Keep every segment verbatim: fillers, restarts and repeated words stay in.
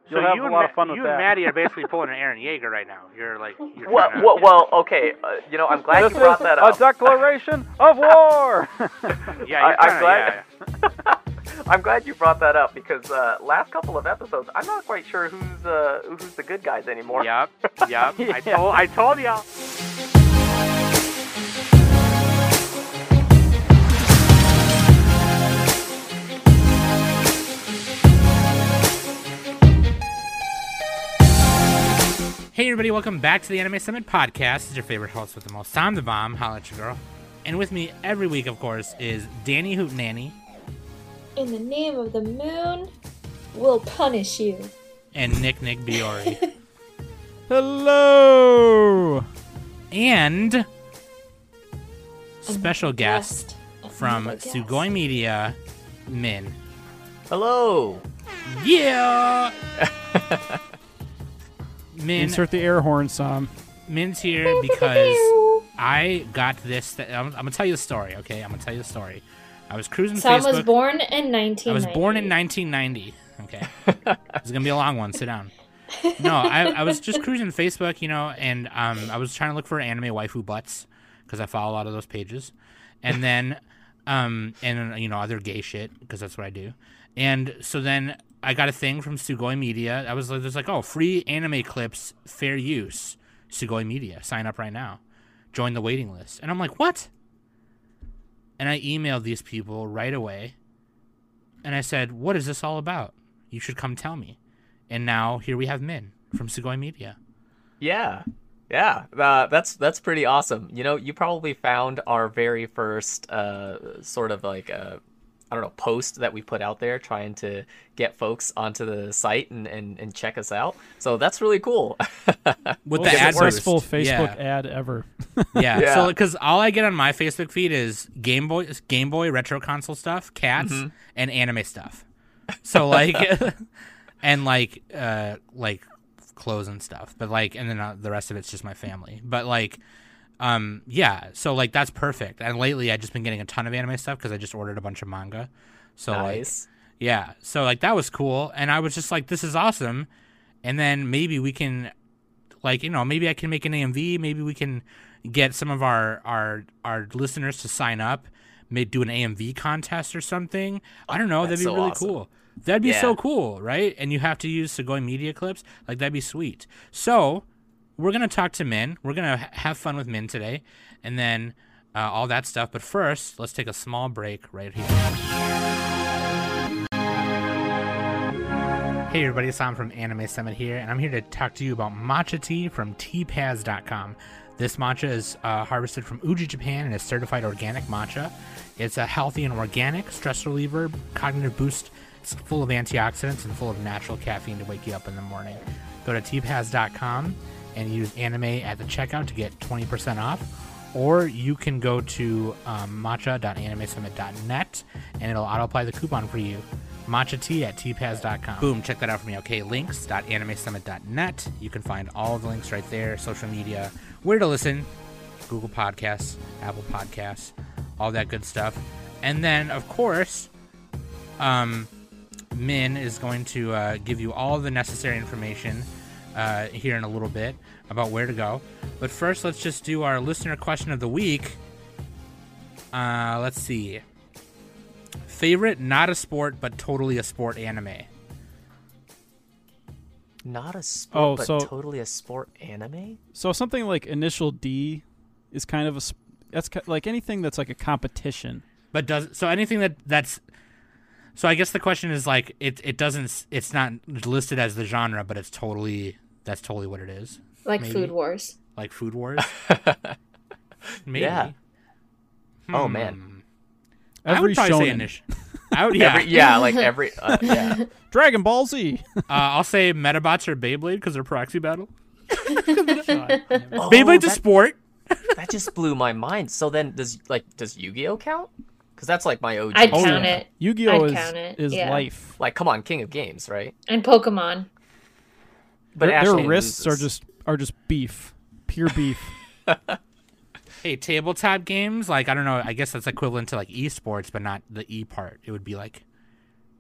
You'll so have you a and lot of fun Ma- with you that. and Maddie are basically pulling an Aaron Yeager right now. You're like, you're Well, trying to, well, well, okay. Uh, you know, I'm glad This you brought is that a up. declaration of war. yeah, you're I, I'm trying glad. to, yeah. I'm glad you brought that up because uh, last couple of episodes, I'm not quite sure who's uh, who's the good guys anymore. Yep, yep. I Yeah. told, I told y'all. Hey everybody, welcome back to the Anime Summit Podcast. This is your favorite host with the most. I'm the bomb, holla at your girl. And with me every week, of course, is Danny Hootenanny. In the name of the moon, we'll punish you. And Nick Nick Biori. Hello! And special guest Blessed. from Another guest. Sugoi Media, Min. Hello. Yeah! Min, Insert the air horn, Sam. Min's here because I got this. Th- I'm, I'm gonna tell you the story, okay? I'm gonna tell you the story. I was cruising Sam Facebook. was born in nineteen ninety. I was born in nineteen ninety. Okay, it's gonna be a long one. Sit down. No, I, I was just cruising Facebook, you know, and um, I was trying to look for anime waifu butts because I follow a lot of those pages, and then, um, and you know, other gay shit because that's what I do, and so then I got a thing from Sugoi Media. I was like, there's like, oh, free anime clips, fair use. Sugoi Media, sign up right now, join the waiting list, and I'm like, what? And I emailed these people right away, and I said, what is this all about? You should come tell me. And now here we have Min from Sugoi Media. Yeah, yeah. Uh, that's that's pretty awesome. You know, you probably found our very first uh, sort of like uh, I don't know post that we put out there trying to get folks onto the site and, and, and check us out. So that's really cool. With Most the ad successful boost. Facebook Yeah. ad ever. Yeah. Yeah. So because all I get on my Facebook feed is Game Boy, Game Boy retro console stuff, cats, Mm-hmm. and anime stuff. So like, and like, uh, like clothes and stuff. But like, and then uh, the rest of it's just my family. But like, um, yeah. So like, that's perfect. And lately, I've just been getting a ton of anime stuff because I just ordered a bunch of manga. So like, Nice. yeah. So like, that was cool. And I was just like, this is awesome. And then maybe we can, like, you know, maybe I can make an A M V. Maybe we can get some of our our our listeners to sign up, may do an A M V contest or something. I don't know. That's That'd be so really awesome. cool. That'd be Yeah. so cool, right? And you have to use Sugoi Media clips. Like, that'd be sweet. So we're gonna talk to Min. We're gonna ha- have fun with Min today, and then uh, all that stuff. But first, let's take a small break right here. Hey everybody, it's Sam from Anime Summit here, and I'm here to talk to you about matcha tea from tea paz dot com. This matcha is uh, harvested from Uji, Japan, and is certified organic matcha. It's a healthy and organic stress reliever, cognitive boost. It's full of antioxidants and full of natural caffeine to wake you up in the morning. Go to tea paz dot com and use anime at the checkout to get twenty percent off. Or you can go to um, matcha dot anime summit dot net and it'll auto-apply the coupon for you. Matcha tea at tea paz dot com. Boom, check that out for me. Okay, links dot anime summit dot net. You can find all of the links right there. Social media, where to listen, Google Podcasts, Apple Podcasts, all that good stuff. And then, of course, um, Min is going to uh, give you all the necessary information uh, here in a little bit about where to go. But first, let's just do our listener question of the week. Uh, let's see. Favorite not a sport but totally a sport anime. Not a sport, Oh, but so- totally a sport anime. So something like Initial D is kind of a sp- that's ki- like anything that's like a competition. But does so anything that that's so I guess the question is like it it doesn't it's not listed as the genre, but it's totally that's totally what it is. Like Maybe. Food Wars. Like Food Wars. Maybe. Yeah. Oh, Hmm. man. I Every would probably say shonen. initial. I would yeah. Every, yeah, like every uh, yeah. Dragon Ball Z. uh, I'll say Metabots or Beyblade because they're proxy battle. Oh, Beyblade's a that- sport. That just blew my mind. So then, does like does Yu-Gi-Oh count? Because that's like my O G. I'd Oh, count yeah. it. Yu-Gi-Oh I'd is count it, is yeah. life. Like, come on, King of Games, right? And Pokemon. But their, Ashley their wrists loses. are just are just beef, pure beef. Hey, tabletop games, like I don't know, I guess that's equivalent to like esports, but not the E part. It would be like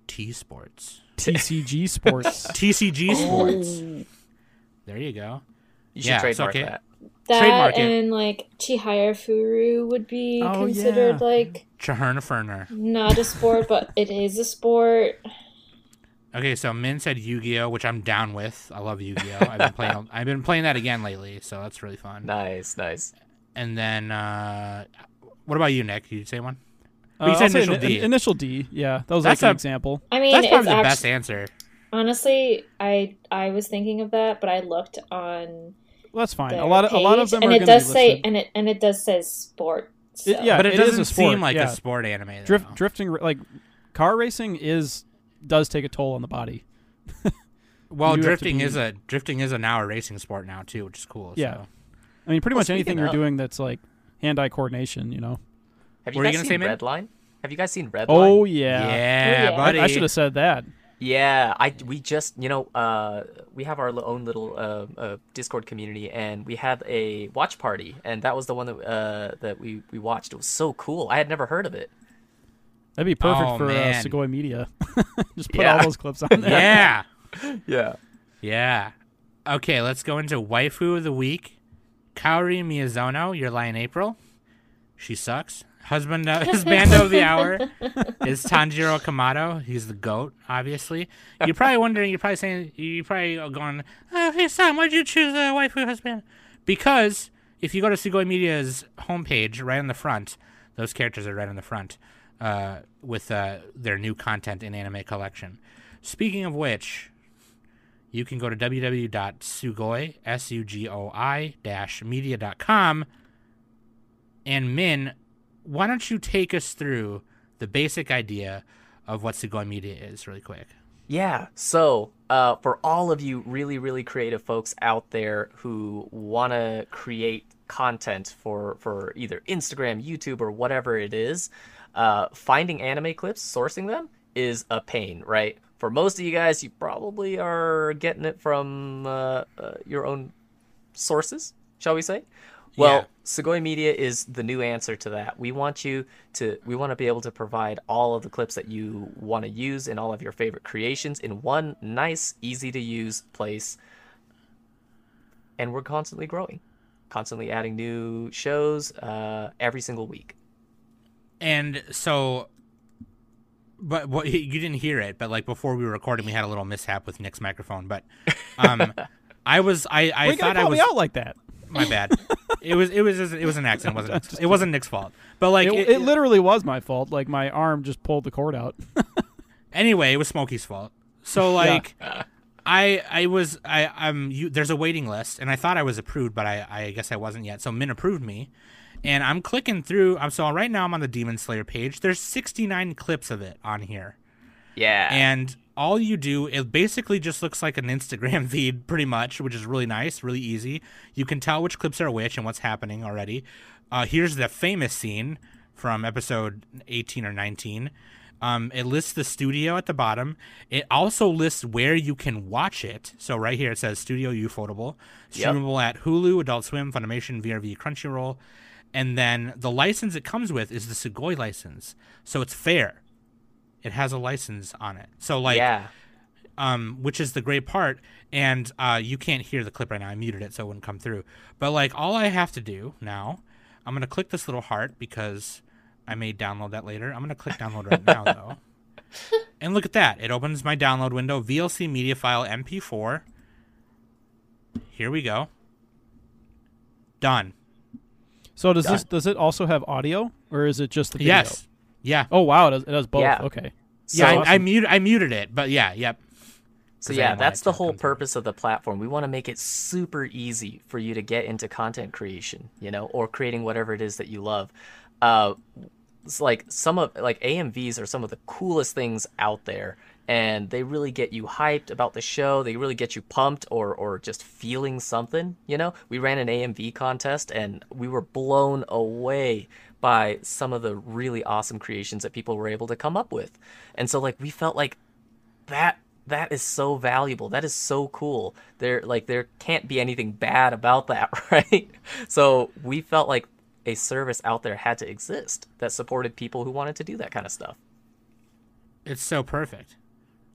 T Sports. T C G Sports. T C G Sports. There you go. You should Yeah, trademark so, okay. that. That Trademark it. and like Chihaya Furu would be Oh, considered yeah. like Chaherna Ferner. not a sport, but it is a sport. Okay, so Min said Yu-Gi-Oh, which I'm down with. I love Yu-Gi-Oh. I've been playing. I've been playing that again lately, so that's really fun. Nice, nice. And then, uh, what about you, Nick? Did you say one? Uh, you I'll said say initial in- D. Initial D. Yeah, that was That's like an a- example. I mean, That's it's probably the actually, best answer. honestly, I I was thinking of that, but I looked on Well, that's fine. their A lot of a lot of page, them and are it going to does be say listed. and it and it does say sport. So. It- yeah, but it, it is doesn't a sport, seem like yeah. a sport anime. Though. Drift, drifting, like car racing is does take a toll on the body. Well, you have to drifting be- is a drifting is a now a racing sport now too, which is cool. Yeah. So. I mean, pretty Well, much anything speaking you're of- doing that's like hand-eye coordination, you know. Have What you were you guys gonna seen say, Min? Redline? Have you guys seen Redline? Oh yeah, Yeah, yeah. buddy. I, I should have said that. Yeah, I we just you know uh we have our li- own little uh, uh Discord community, and we had a watch party, and that was the one that uh that we we watched. It was so cool. I had never heard of it. That'd be perfect Oh, for uh, man. Segoy Media. Just put Yeah. all those clips on there. Yeah, Yeah. yeah. Okay, let's go into waifu of the week. Kaori Miyazono, your lie in April. She sucks. Husband, uh, his bando of the hour is Tanjiro Kamado. He's the goat, obviously. You're probably wondering. You're probably saying. You're probably going, "Oh, hey Sam, why'd you choose a waifu husband?" Because if you go to Sugoi Media's homepage, right on the front, those characters are right on the front uh, with uh, their new content in anime collection. Speaking of which, you can go to w w w dot sugoi s u g o i dash media dot com. And Min, why don't you take us through the basic idea of what Sugoi Media is really quick? Yeah. So, uh, for all of you really, really creative folks out there who want to create content for, for either Instagram, YouTube, or whatever it is, uh, finding anime clips, sourcing them is a pain, right? For most of you guys, you probably are getting it from uh, uh, your own sources, shall we say? Well, Yeah. Sugoi Media is the new answer to that. We want you to we want to be able to provide all of the clips that you want to use in all of your favorite creations in one nice, easy to use place. And we're constantly growing, constantly adding new shows uh, every single week. And so, but what you didn't hear it, but like before we were recording, we had a little mishap with Nick's microphone. But um, I was, I, I We thought gotta I call was. me out like that. My bad. It was, it was, it was an accident. It wasn't, it wasn't Nick's fault. But like, It, it literally was my fault. Like my arm just pulled the cord out. Anyway, it was Smokey's fault. So like, I I was I I'm you, there's a waiting list, and I thought I was approved, but I I guess I wasn't yet. So Min approved me, and I'm clicking through. I'm so right now I'm on the Demon Slayer page. There's sixty-nine clips of it on here, Yeah. and all you do, it basically just looks like an Instagram feed, pretty much, which is really nice, really easy. You can tell which clips are which and what's happening already. Uh, here's the famous scene from episode eighteen or nineteen. Um, it lists the studio at the bottom. It also lists where you can watch it. So right here it says Studio Ufotable, Yep. streamable at Hulu, Adult Swim, Funimation, V R V, Crunchyroll, and then the license it comes with is the Sugoi license. So it's fair. It has a license on it. So like, yeah. um, which is the great part. And uh, you can't hear the clip right now. I muted it so it wouldn't come through. But like, all I have to do now, I'm gonna click this little heart because I may download that later. I'm going to click download right now, though. And look at that. It opens my download window, V L C media file M P four. Here we go. Done. So does this does it also have audio, or is it just the video? Yes. Yeah. Oh wow, it does, it does both. Yeah. Okay. yeah, I, awesome. I, mute, I muted it, but yeah, yep. So 'Cause I yeah, didn't want that's it the to whole come through. purpose of the platform. We want to make it super easy for you to get into content creation, you know, or creating whatever it is that you love. Uh, it's like some of like A M Vs are some of the coolest things out there, and they really get you hyped about the show. They really get you pumped or or just feeling something, you know. We ran an A M V contest, and we were blown away by some of the really awesome creations that people were able to come up with. And so like we felt like that that is so valuable. That is so cool. There like there can't be anything bad about that, right? So we felt like a service out there had to exist that supported people who wanted to do that kind of stuff. It's so perfect.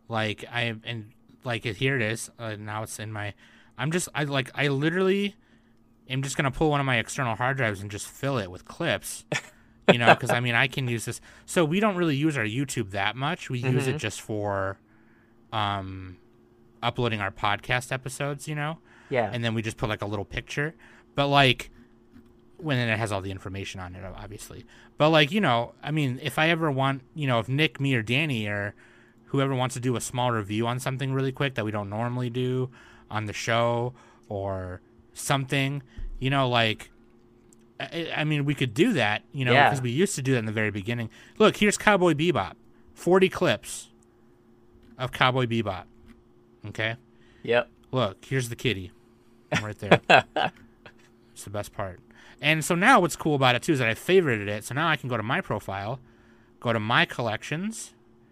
Like I and like here it is. Uh, now it's in my. I'm just I like I literally am just gonna pull one of my external hard drives and just fill it with clips. You know, because I mean I can use this. So we don't really use our YouTube that much. We mm-hmm. use it just for, um, uploading our podcast episodes. You know. Yeah. And then we just put like a little picture, but like when it has all the information on it, obviously. But like, you know, I mean, if I ever want, you know, if Nick, me, or Danny or whoever wants to do a small review on something really quick that we don't normally do on the show or something, you know, like, I, I mean, we could do that, you know, yeah. because we used to do that in the very beginning. Look, here's Cowboy Bebop, forty clips of Cowboy Bebop. Okay. Yep. Look, here's the kitty. Right there. It's the best part. And so now what's cool about it, too, is that I favorited it. So now I can go to my profile, go to my collections,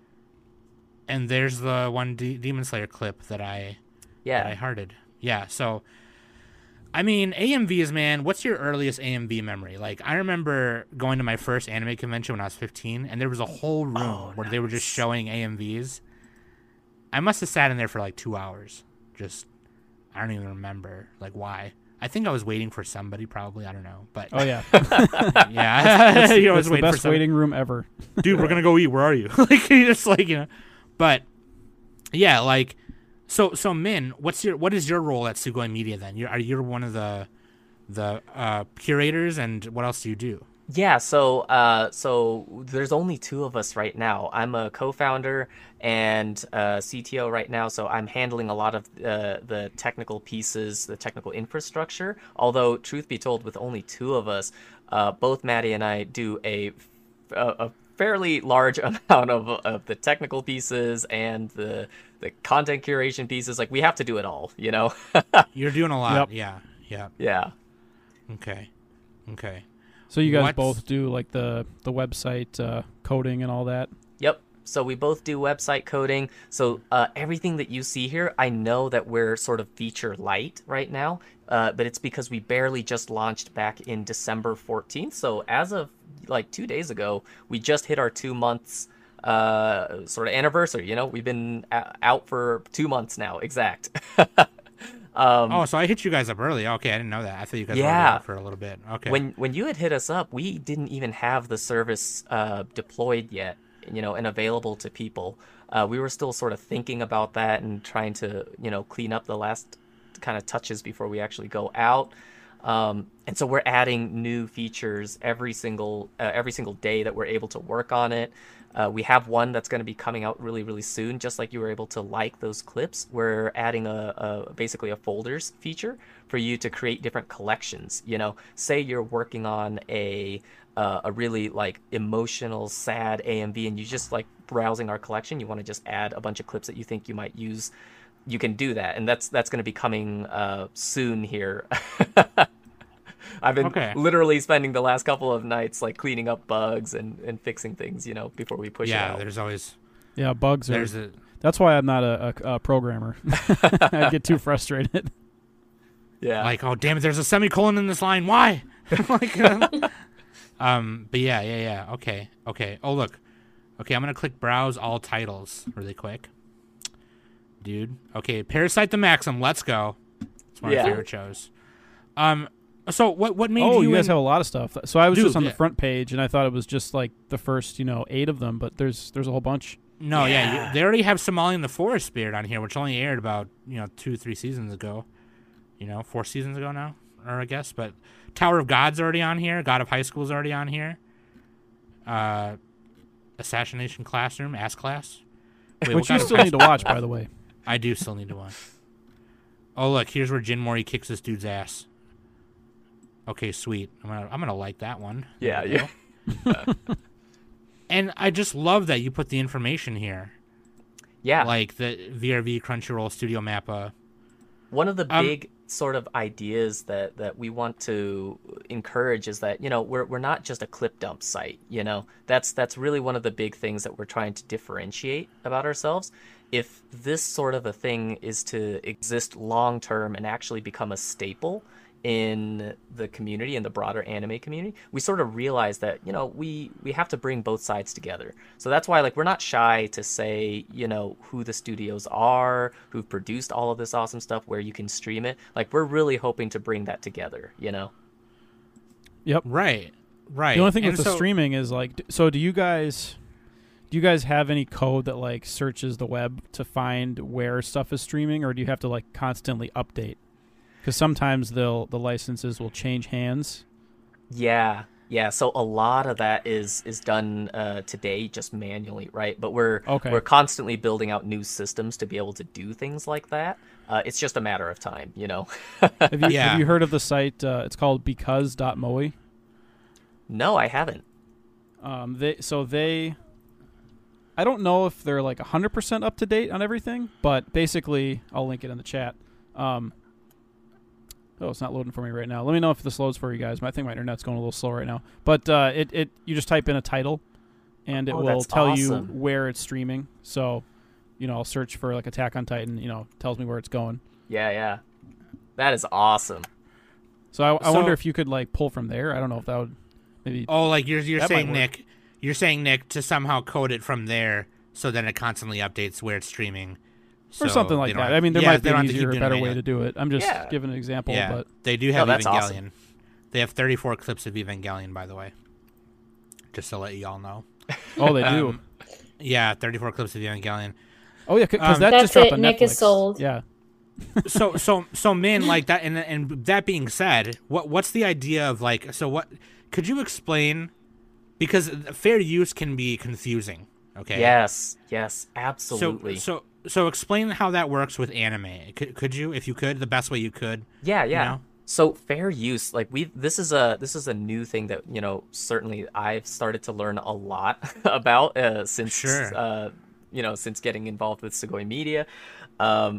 and there's the one D- Demon Slayer clip that I yeah. that I hearted. Yeah, so, I mean, A M Vs, man, what's your earliest A M V memory? Like, I remember going to my first anime convention when I was fifteen, and there was a whole room oh, where nice. they were just showing A M Vs. I must have sat in there for like two hours. Just, I don't even remember, like, why. I think I was waiting for somebody, probably. I don't know, but Oh yeah, yeah, that's, you know, that's the waiting best for waiting room ever. Dude, we're gonna go eat. Where are you? Like, just like you know, but yeah, like, so so Min, what's your what is your role at Sugoi Media then? You're are you one of the the uh, curators, and what else do you do? Yeah, so uh, so there's only two of us right now. I'm a co-founder and uh, C T O right now, so I'm handling a lot of uh, the technical pieces, the technical infrastructure. Although, truth be told, with only two of us, uh, both Maddie and I do a, a, a fairly large amount of of the technical pieces and the the content curation pieces. Like, we have to do it all, you know? You're doing a lot. Yep. Yeah, yeah. Yeah. Okay, okay. So you guys What's... both do like the the website uh, coding and all that. Yep. So we both do website coding. So uh, everything that you see here, I know that we're sort of feature light right now, uh, but it's because we barely just launched back in December fourteenth. So as of like two days ago, we just hit our two months uh, sort of anniversary. You know, we've been a- out for two months now, exact. Um, oh, so I hit you guys up early. Okay, I didn't know that. I thought you guys yeah. were already out for a little bit. Okay. When when you had hit us up, we didn't even have the service uh, deployed yet, you know, and available to people. Uh, we were still sort of thinking about that and trying to, you know, clean up the last kind of touches before we actually go out. Um, and so we're adding new features every single uh, every single day that we're able to work on it. Uh, we have one that's going to be coming out really, really soon. Just like you were able to like those clips, we're adding a, a basically a folders feature for you to create different collections. You know, say you're working on a uh, a really like emotional, sad A M V, and you just like browsing our collection. You want to just add a bunch of clips that you think you might use. You can do that, and that's that's going to be coming uh, soon here. I've been okay. literally spending the last couple of nights like cleaning up bugs and, and fixing things, you know, before we push yeah, it out. Yeah, there's always yeah bugs. There's are, a... That's why I'm not a, a, a programmer. I get too frustrated. Yeah. Like, oh damn it, there's a semicolon in this line. Why? like, uh, um, but yeah, yeah, yeah. Okay, okay. Oh look, okay. I'm gonna click browse all titles really quick, dude. Okay, Parasite the Maxim. Let's go. It's one of yeah. my favorite shows. Um. So what what made oh, you? you guys in... have a lot of stuff. So I was Dude, just on yeah. the front page, and I thought it was just like the first, you know, eight of them. But there's there's a whole bunch. No, yeah, Yeah. you, they already have Somali in the Forest Spirit on here, which only aired about you know two three seasons ago. You know, four seasons ago now, or I guess. But Tower of God's already on here. God of High School's already on here. Uh, Assassination Classroom, Ass Class. Wait, Which what you God still of need to watch, by the way. I do still need to watch. Oh look, here's where Jin Mori kicks this dude's ass. Okay, sweet. I'm gonna I'm gonna like that one. Yeah, There we yeah. go. And I just love that you put the information here, Yeah. like the V R V, Crunchyroll, Studio Mappa. One of the Um, big sort of ideas that, that we want to encourage is that, you know, we're we're not just a clip dump site, you know. That's that's really one of the big things that we're trying to differentiate about ourselves. If this sort of a thing is to exist long term and actually become a staple in the community, in the broader anime community, we sort of realize that, you know, we we have to bring both sides together. So that's why, like, we're not shy to say, you know, who the studios are, who've produced all of this awesome stuff, where you can stream it. Like, we're really hoping to bring that together, you know? Yep. Right. Right. The only thing And with the so- streaming is like, d- so do you guys, do you guys have any code that like searches the web to find where stuff is streaming, or do you have to like constantly update? Because sometimes they'll the licenses will change hands. Yeah, yeah. So a lot of that is is done uh, today just manually, right? But we're Okay. we're constantly building out new systems to be able to do things like that. Uh, it's just a matter of time, you know. Have you, Yeah. have you heard of the site? Uh, it's called because dot moe. No, I haven't. Um, they so they. I don't know if they're like one hundred percent up to date on everything, but basically, I'll link it in the chat. Um, oh, it's not loading for me right now. Let me know if this loads for you guys. I think my internet's going a little slow right now. But uh, it, it you just type in a title, and it Oh, will that's tell awesome. you where it's streaming. So, you know, I'll search for like Attack on Titan. You know, tells me where it's going. Yeah, yeah. That is awesome. So I, I So- wonder if you could like pull from there. I don't know if that would maybe. Oh, like you're you're That might saying, work. Nick. You're saying, Nick, to somehow code it from there, so then it constantly updates where it's streaming. Or So something they like don't that. have- I mean, there yeah, might be they don't an have to easier keep or doing better it way manually. to do it. I'm just Yeah. giving an example, Yeah, but they do have that's Evangelion. awesome. They have thirty-four clips of Evangelion, by the way. Just to let you all know. oh, they do. Um, yeah, thirty-four clips of Evangelion. Oh yeah, because um, that That's just dropped it, on Nick Netflix. is sold. Yeah. so so so Min, like that, and and that being said, what what's the idea of like? So what? Could you explain? Because fair use can be confusing. Okay. Yes, yes, absolutely. So so so explain how that works with anime. Could could you, if you could, the best way you could? Yeah, yeah. know? So fair use, like we this is a this is a new thing that, you know, certainly I've started to learn a lot about uh, since Sure. uh, you know, since getting involved with Sugoi Media. Um,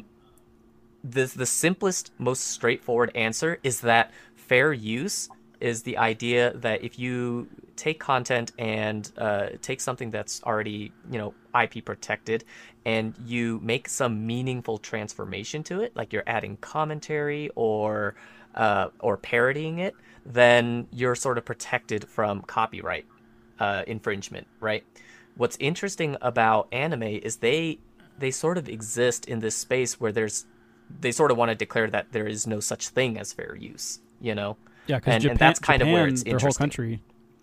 the the simplest, most straightforward answer is that fair use is the idea that if you take content and uh, take something that's already, you know, I P protected, and you make some meaningful transformation to it, like you're adding commentary or uh, or parodying it, then you're sort of protected from copyright uh, infringement, right? What's interesting about anime is they they sort of exist in this space where there's they sort of want to declare that there is no such thing as fair use, you know? Yeah, because And- Japan, and that's kind of Japan, where it's their whole interesting. country,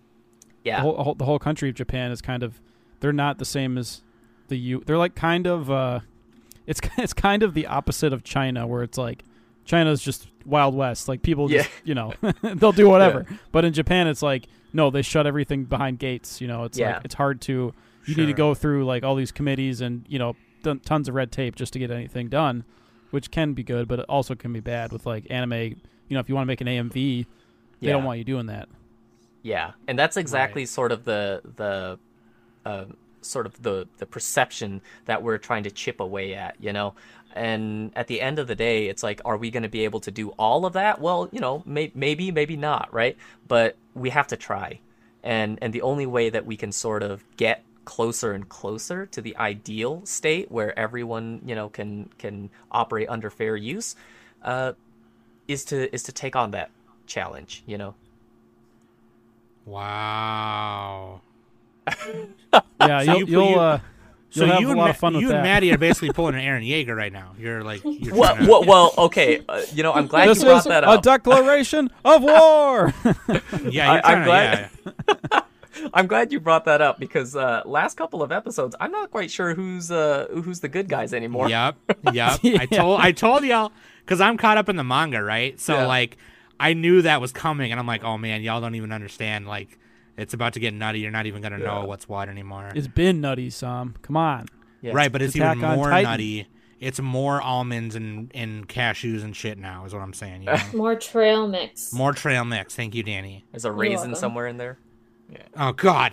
Yeah. the whole, whole the whole country of Japan is kind of, they're not the same as the U. They're like kind of, uh, it's it's kind of the opposite of China, where it's like China's just Wild West, like people just Yeah. you know they'll do whatever. But in Japan, it's like no, they shut everything behind gates. You know, it's Yeah. like it's hard to. You need to Sure. go through like all these committees and you know done tons of red tape just to get anything done, which can be good, but it also can be bad with like anime. You know, if you want to make an A M V, they Yeah. don't want you doing that. Yeah, and that's exactly sort of the the uh, sort of the the perception that we're trying to chip away at, you know. And at the end of the day, it's like, are we going to be able to do all of that? Well, you know, may- maybe, maybe not, right? But we have to try, and and the only way that we can sort of get closer and closer to the ideal state where everyone, you know, can can operate under fair use, uh, is to is to take on that challenge, you know. Wow. Yeah, So you'll you- you'll you- uh, So you'll have you a and lot Ma- of fun with you that. and Maddie are basically pulling an Aaron Yeager right now. You're like, you're Well, trying to- well, well, okay. Uh, you know, I'm glad this you brought is that a up. declaration of war. yeah, you're I- I'm trying to- glad- yeah. I'm glad you brought that up because uh, last couple of episodes, I'm not quite sure who's uh, who's the good guys anymore. Yep, yep. Yeah. I told I told y'all because I'm caught up in the manga, right? So Yeah. like, I knew that was coming, and I'm like, oh man, y'all don't even understand. Like, it's about to get nutty. You're not even gonna know Yeah. what's what anymore. It's been nutty, Sam. Come on. Yeah. Right, but it's Attack even on more Titan. nutty. It's more almonds and, and cashews and shit now, is what I'm saying. You know? More trail mix. More trail mix. Thank you, Danny. There's a raisin welcome. somewhere in there. Oh God.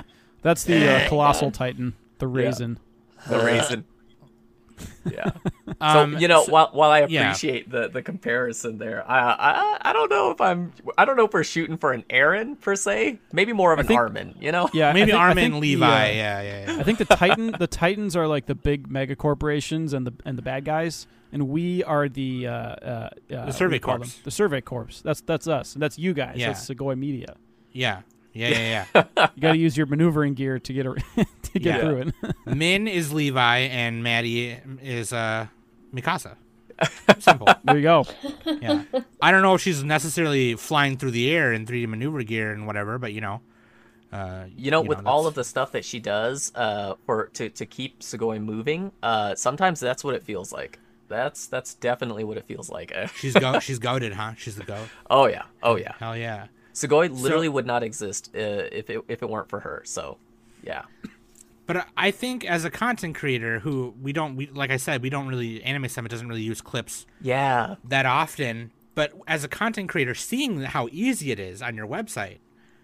That's the uh, colossal titan, the raisin. The raisin. yeah. Um, so you know, so- while while I yeah. appreciate the the comparison there, I, I I don't know if I'm I don't know if we're shooting for an Aaron per se. Maybe more of I an think- Armin. You know? Yeah, maybe I think, I Armin think and the, Levi. uh, yeah, yeah, yeah. I think the Titan, the Titans are like the big mega corporations and the and the bad guys, and we are the uh, uh, uh, The Survey what do you call Corps. them? The Survey Corps. That's that's us, and that's you guys. Yeah. That's Segoy Media. yeah, yeah, yeah, yeah. You got to use your maneuvering gear to get a, to get Yeah. through it. Min is Levi, and Maddie is uh, Mikasa. Simple. There you go. Yeah. I don't know if she's necessarily flying through the air in three D maneuver gear and whatever, but you know. Uh, You know, with all that's- of the stuff that she does uh, for to, to keep Sugoi moving, uh, sometimes that's what it feels like. That's that's definitely what it feels like. she's go she's goated, huh? She's the goat. oh yeah, oh yeah. Hell yeah. Sugoi literally would not exist uh, if it if it weren't for her. So, yeah. But I think as a content creator who we don't we like I said, we don't really Anime Summit doesn't really use clips Yeah. that often, but as a content creator seeing how easy it is on your website,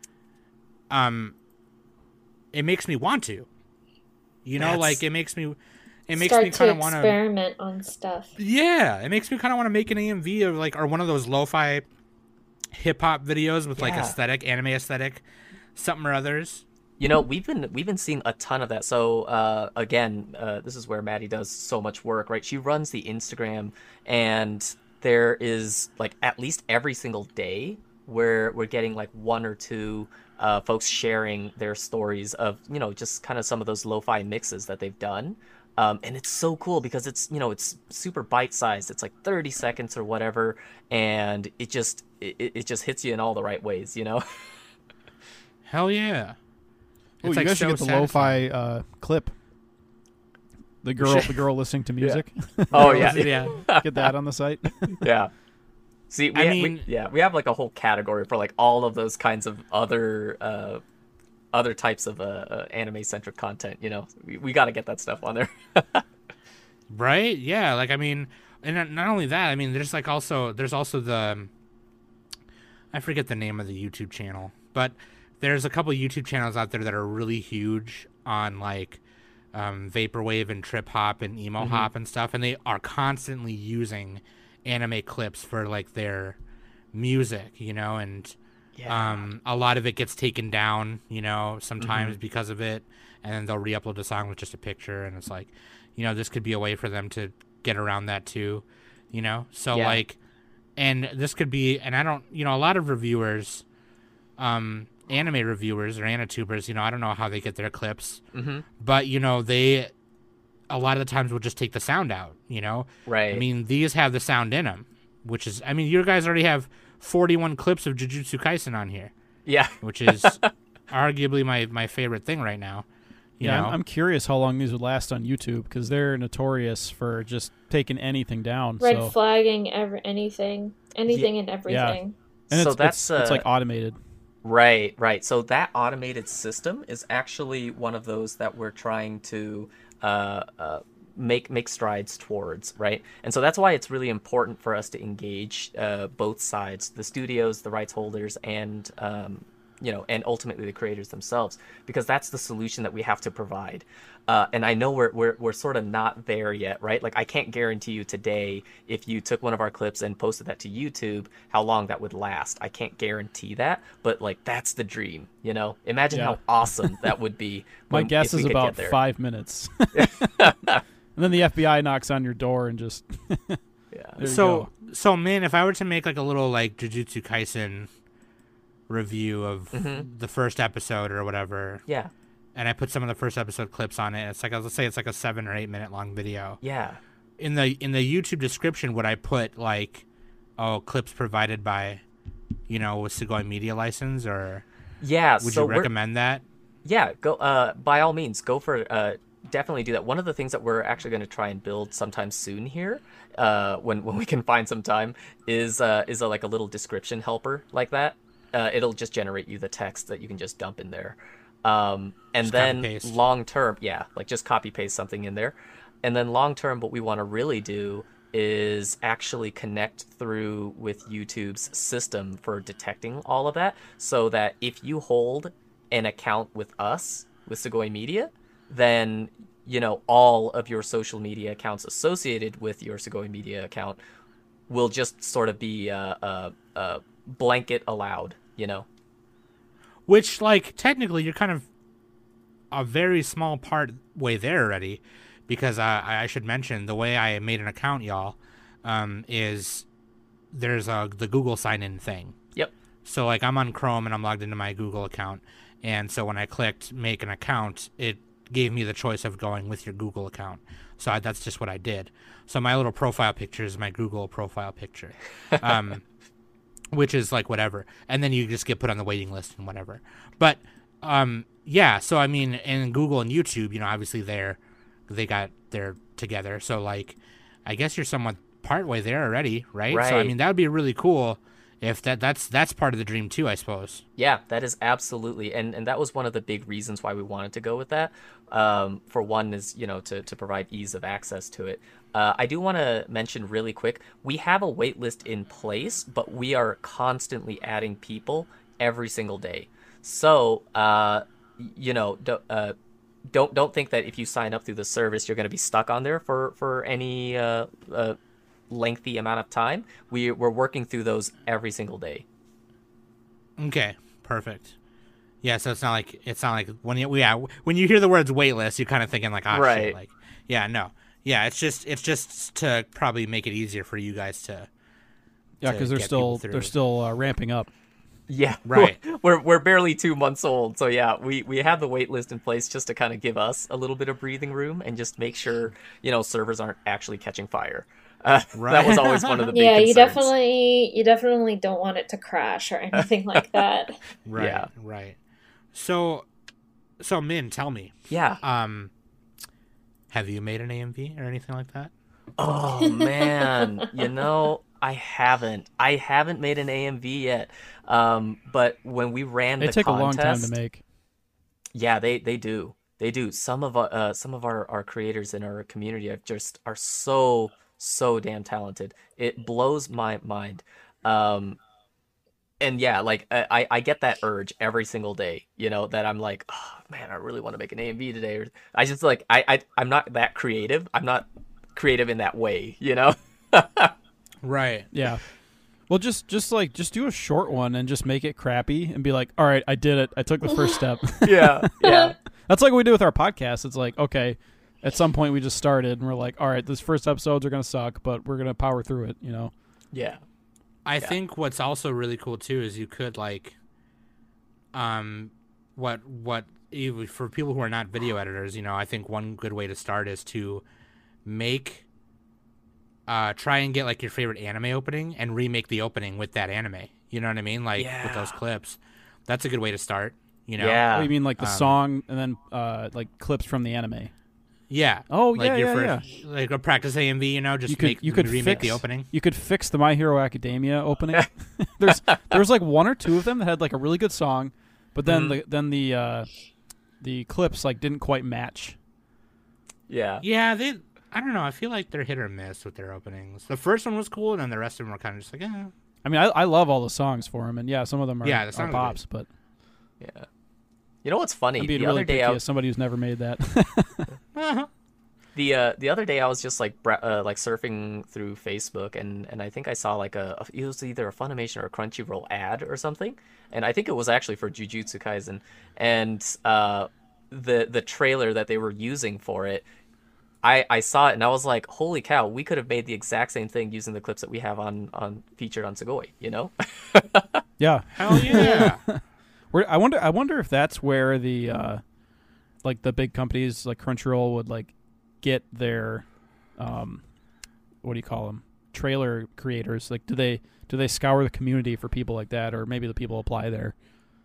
um it makes me want to. You know, That's- like it makes me it makes Start me to kind of want to experiment on stuff. Yeah, it makes me kind of want to make an A M V of like or one of those lo-fi hip hop videos with like Yeah. aesthetic, anime aesthetic, something or others. You know, we've been we've been seeing a ton of that. So uh, again, uh, this is where Maddie does so much work, right? She runs the Instagram, and there is like at least every single day where we're getting like one or two uh, folks sharing their stories of you know just kind of some of those lo-fi mixes that they've done. Um, and it's so cool because it's you know it's super bite-sized. It's like thirty seconds or whatever, and it just it, it just hits you in all the right ways, you know. Hell yeah. Oh, It's you like guys should so get the satisfying. lo-fi uh, clip. The girl, the girl listening to music. Oh yeah, yeah. Get that on the site. yeah. See, we, I ha- mean- we yeah, we have like a whole category for like all of those kinds of other uh, other types of uh, uh, anime-centric content. You know, we, we got to get that stuff on there. Right? Yeah. Like I mean, and not- not only that. I mean, there's like also there's also the I forget the name of the YouTube channel, but there's a couple YouTube channels out there that are really huge on like um, vaporwave and trip hop and emo Mm-hmm. hop and stuff, and they are constantly using anime clips for like their music, you know, and Yeah. um, a lot of it gets taken down, you know, sometimes Mm-hmm. because of it, and then they'll re-upload the song with just a picture, and it's like, you know, this could be a way for them to get around that too, you know. So Yeah. like, and this could be, and I don't, you know, a lot of reviewers, um, anime reviewers or anitubers, you know, I don't know how they get their clips, Mm-hmm. but you know, they a lot of the times will just take the sound out, you know. Right. I mean, these have the sound in them, which is, I mean, you guys already have forty-one clips of Jujutsu Kaisen on here, yeah. which is arguably my, my favorite thing right now. You Yeah, know, I'm, I'm curious how long these would last on YouTube because they're notorious for just taking anything down. Red so. flagging ever anything, anything and everything. And So it's, that's, it's, it's uh, like automated. Right, right. So that automated system is actually one of those that we're trying to uh, uh, make make strides towards, right? And so that's why it's really important for us to engage uh, both sides, the studios, the rights holders, and um, you know, and ultimately the creators themselves, because that's the solution that we have to provide. Uh, and I know we're, we're we're sort of not there yet, right? Like I can't guarantee you today if you took one of our clips and posted that to YouTube, how long that would last. I can't guarantee that, but like that's the dream, you know. Imagine Yeah. how awesome that would be. My when- guess if we is could about get there. five minutes. And then the F B I knocks on your door and just. Yeah. There you so so man, if I were to make like a little like Jujutsu Kaisen review of Mhm. the first episode or whatever, Yeah. and I put some of the first episode clips on it, it's like let's say it's like a seven or eight minute long video. Yeah. In the in the YouTube description, would I put like, oh, clips provided by, you know, with Sugoi Media license, or Yeah. would so you we're- recommend that? Yeah, go. Uh, by all means, go for. Uh, definitely do that. One of the things that we're actually going to try and build sometime soon here, uh, when when we can find some time, is uh, is a, like a little description helper like that. Uh, it'll just generate you the text that you can just dump in there, um, and Just then copy-paste. long term, yeah, like just copy paste something in there, and then long term, what we want to really do is actually connect through with YouTube's system for detecting all of that, so that if you hold an account with us with Sugoi Media, then you know, all of your social media accounts associated with your Sugoi Media account will just sort of be uh, uh, uh, blanket allowed, you know? Which, like, technically you're kind of a very small part way there already, because uh, I should mention the way I made an account, y'all, um, is there's a, the Google sign-in thing. Yep. So, like, I'm on Chrome and I'm logged into my Google account, and so when I clicked make an account, it gave me the choice of going with your Google account. So I, that's just what I did. So my little profile picture is my Google profile picture, um, which is like whatever. And then you just get put on the waiting list and whatever. But um, yeah, so I mean, in Google and YouTube, you know, obviously they're they got their together. So like, I guess you're somewhat partway there already, right? Right. So I mean, that would be really cool if that that's that's part of the dream too, I suppose. Yeah, that is absolutely, and and that was one of the big reasons why we wanted to go with that. Um, for one is, you know, to, to provide ease of access to it. Uh, I do want to mention really quick, we have a wait list in place, but we are constantly adding people every single day. So, uh, you know, do, uh, don't don't think that if you sign up through the service, you're going to be stuck on there for, for any uh, uh, lengthy amount of time. We, we're working through those every single day. Okay, perfect. Yeah, so it's not like it's not like when you yeah when you hear the words waitlist, you're kind of thinking like, ah, Right. shit, like yeah, no, yeah, it's just it's just to probably make it easier for you guys to Yeah, to because they're get still people through. they're still uh, ramping up. Yeah, Right. We're we're barely two months old, so yeah, we we have the wait list in place just to kind of give us a little bit of breathing room and just make sure, you know, servers aren't actually catching fire. Uh, Right. That was always one of the big Yeah, you concerns. definitely you definitely don't want it to crash or anything like that. right, yeah. right. So, so Min, tell me, Yeah. um, have you made an A M V or anything like that? Oh man, you know, I haven't. I haven't made an A M V yet. Um, but when we ran They the take contest, a long time to make. yeah, they they do. They do. Some of our uh, some of our, our creators in our community are just are so so damn talented. It blows my mind. Um, and yeah, like I I get that urge every single day. You know that I'm like, oh, man, I really want to make an A M V today. Or I just like I I I'm not that creative. I'm not creative in that way. You know. Right. Yeah. Well, just just like just do a short one and just make it crappy and be like, all right, I did it. I took the first step. Yeah. Yeah. That's like what we do with our podcast. It's like, okay, at some point we just started and we're like, all right, this first episodes are gonna suck, but we're gonna power through it. You know. Yeah. I Yeah. think what's also really cool too is you could like, um, what what even for people who are not video editors, you know, I think one good way to start is to make, uh, try and get like your favorite anime opening and remake the opening with that anime. You know what I mean? Like with those Yeah. clips, that's a good way to start. You know? Yeah. What do you mean, like the Um, song and then uh, like clips from the anime? Yeah. Oh, like yeah, your yeah, first, like a practice A M V. You know, just You could make you could remake fix the opening. You could fix the My Hero Academia opening. there's there's like one or two of them that had like a really good song, but then Mhm. the then the uh, the clips like didn't quite match. Yeah. Yeah, they. I don't know. I feel like they're hit or miss with their openings. The first one was cool, and then the rest of them were kind of just like, eh. I mean, I, I love all the songs for him, and yeah, some of them are, Yeah, the are songs are pops, but Yeah. You know what's funny? I'm being The really other day picky I as somebody who's never made that. Uh-huh. the uh, the other day I was just like bre- uh, like surfing through Facebook and, and I think I saw like a, a it was either a Funimation or a Crunchyroll ad or something, and I think it was actually for Jujutsu Kaisen, and uh, the the trailer that they were using for it, I I saw it and I was like, holy cow, we could have made the exact same thing using the clips that we have on on featured on Sugoi, you know? yeah, Hell yeah. Where I wonder I wonder if that's where the uh, like the big companies like Crunchyroll would like get their um, what do you call them, trailer creators? Like, do they do they scour the community for people like that, or maybe the people apply there?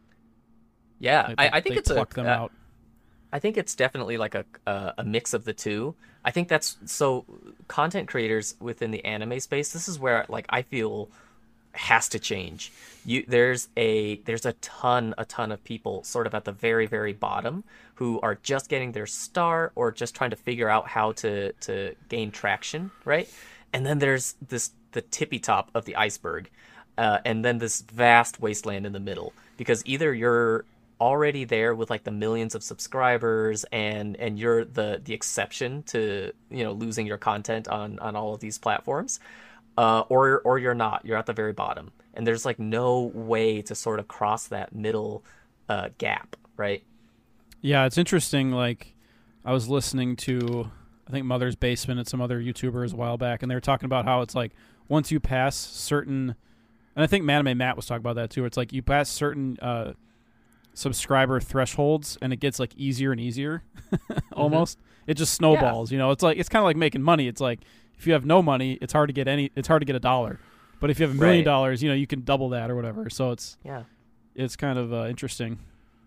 Yeah, Like, I, they- I think they it's a pluck them uh, out. I think it's definitely like a uh, a mix of the two. I think that's so content creators within the anime space. This is where like I feel has to change. You there's a there's a ton a ton of people sort of at the very very bottom who are just getting their start or just trying to figure out how to to gain traction, right? And then there's this the tippy top of the iceberg, uh, and then this vast wasteland in the middle. Because either you're already there with like the millions of subscribers, and and you're the the exception to, you know, losing your content on on all of these platforms, uh, or or you're not. You're at the very bottom, and there's like no way to sort of cross that middle uh, gap, right? Yeah, it's interesting. Like, I was listening to, I think, Mother's Basement and some other YouTubers a while back, and they were talking about how it's like once you pass certain, and I think Manime Matt was talking about that too. It's like you pass certain uh, subscriber thresholds, and it gets like easier and easier, almost. Mm-hmm. It just snowballs. Yeah. You know, it's like it's kind of like making money. It's like if you have no money, it's hard to get any. It's hard to get a dollar, but if you have a million right. dollars, you know, you can double that or whatever. So it's yeah, it's kind of uh, interesting.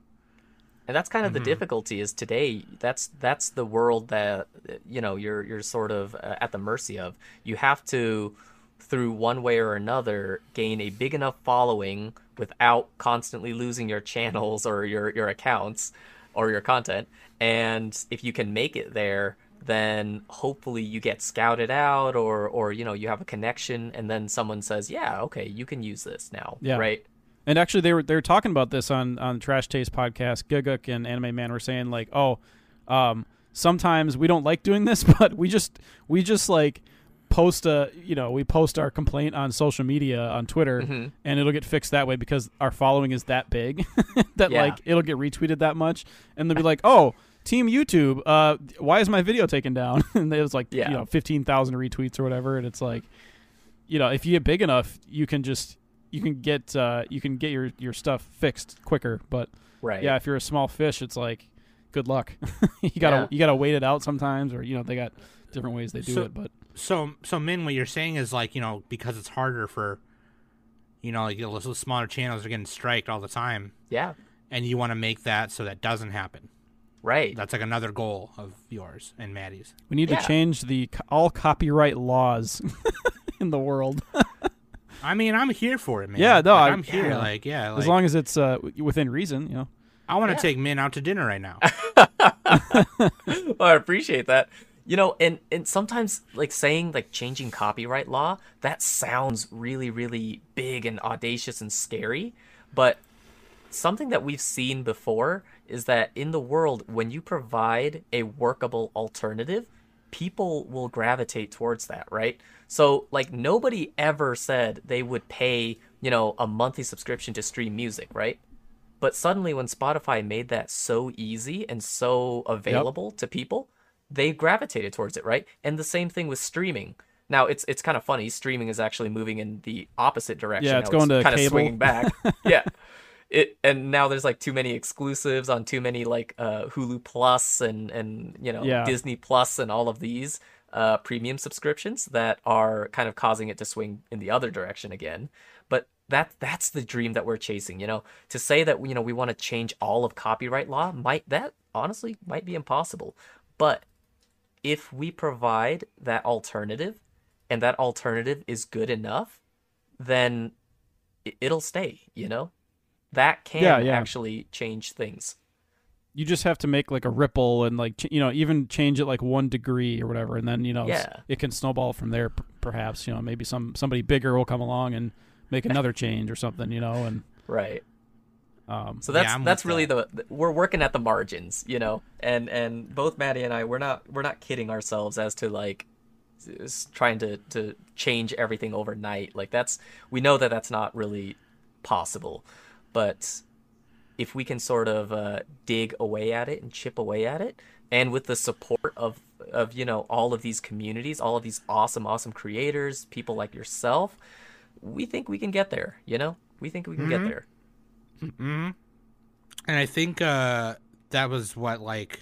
And that's kind of mm-hmm. the difficulty is today. That's that's the world that, you know, you're you're sort of uh, at the mercy of. You have to, through one way or another, gain a big enough following without constantly losing your channels or your, your accounts or your content. And if you can make it there, then hopefully you get scouted out, or or you know, you have a connection, and then someone says, yeah, okay, you can use this now, yeah. right? And actually, they were they were talking about this on, on Trash Taste podcast. Guguk and Anime Man were saying like, oh, um, sometimes we don't like doing this, but we just we just like post a you know we post our complaint on social media on Twitter, mm-hmm. and it'll get fixed that way because our following is that big that yeah. like it'll get retweeted that much, and they'll be like, oh, Team YouTube, uh, why is my video taken down? And it was like yeah. you know fifteen thousand retweets or whatever, and it's like, you know, if you get big enough, you can just you can get uh, you can get your, your stuff fixed quicker. But right. yeah, if you're a small fish, it's like good luck. you gotta yeah. you gotta wait it out sometimes, or you know they got different ways they do so, it. But so so Min, what you're saying is like, you know, because it's harder for, you know, like you know, those smaller channels are getting striked all the time. Yeah. And you want to make that so that doesn't happen. Right. That's like another goal of yours and Maddie's. We need yeah. to change the co- all copyright laws in the world. I mean, I'm here for it, man. Yeah, no, like, I, I'm here. yeah. Like, yeah, like, as long as it's uh, within reason, you know. I want to yeah. take Min out to dinner right now. Well, I appreciate that. You know, and and sometimes like saying like changing copyright law, that sounds really really big and audacious and scary, but something that we've seen before is that in the world, when you provide a workable alternative, people will gravitate towards that, right? So, like, nobody ever said they would pay, you know, a monthly subscription to stream music, right? But suddenly when Spotify made that so easy and so available yep. to people, they gravitated towards it, right? And the same thing with streaming. Now, it's it's kind of funny. Streaming is actually moving in the opposite direction. Yeah, it's now going it's to kind cable. of swinging back. Yeah. It, and now there's like too many exclusives on too many like uh, Hulu Plus and, and you know yeah. Disney Plus and all of these uh, premium subscriptions that are kind of causing it to swing in the other direction again. But that that's the dream that we're chasing. You know, to say that you know we want to change all of copyright law might that honestly might be impossible. But if we provide that alternative, and that alternative is good enough, then it, it'll stay. You know. That can yeah, yeah. actually change things. You just have to make like a ripple and like, ch- you know, even change it like one degree or whatever. And then, you know, yeah. it can snowball from there. P- perhaps, you know, maybe some, somebody bigger will come along and make another change or something, you know, and right. Um, so that's, yeah, that's really that. the, we're working at the margins, you know, and, and both Maddie and I, we're not, we're not kidding ourselves as to like trying to, to change everything overnight. Like that's, we know that that's not really possible. But if we can sort of uh, dig away at it and chip away at it, and with the support of, of, you know, all of these communities, all of these awesome, awesome creators, people like yourself, we think we can get there, you know? We think we can mm-hmm. get there. Mm-hmm. And I think uh, that was what, like,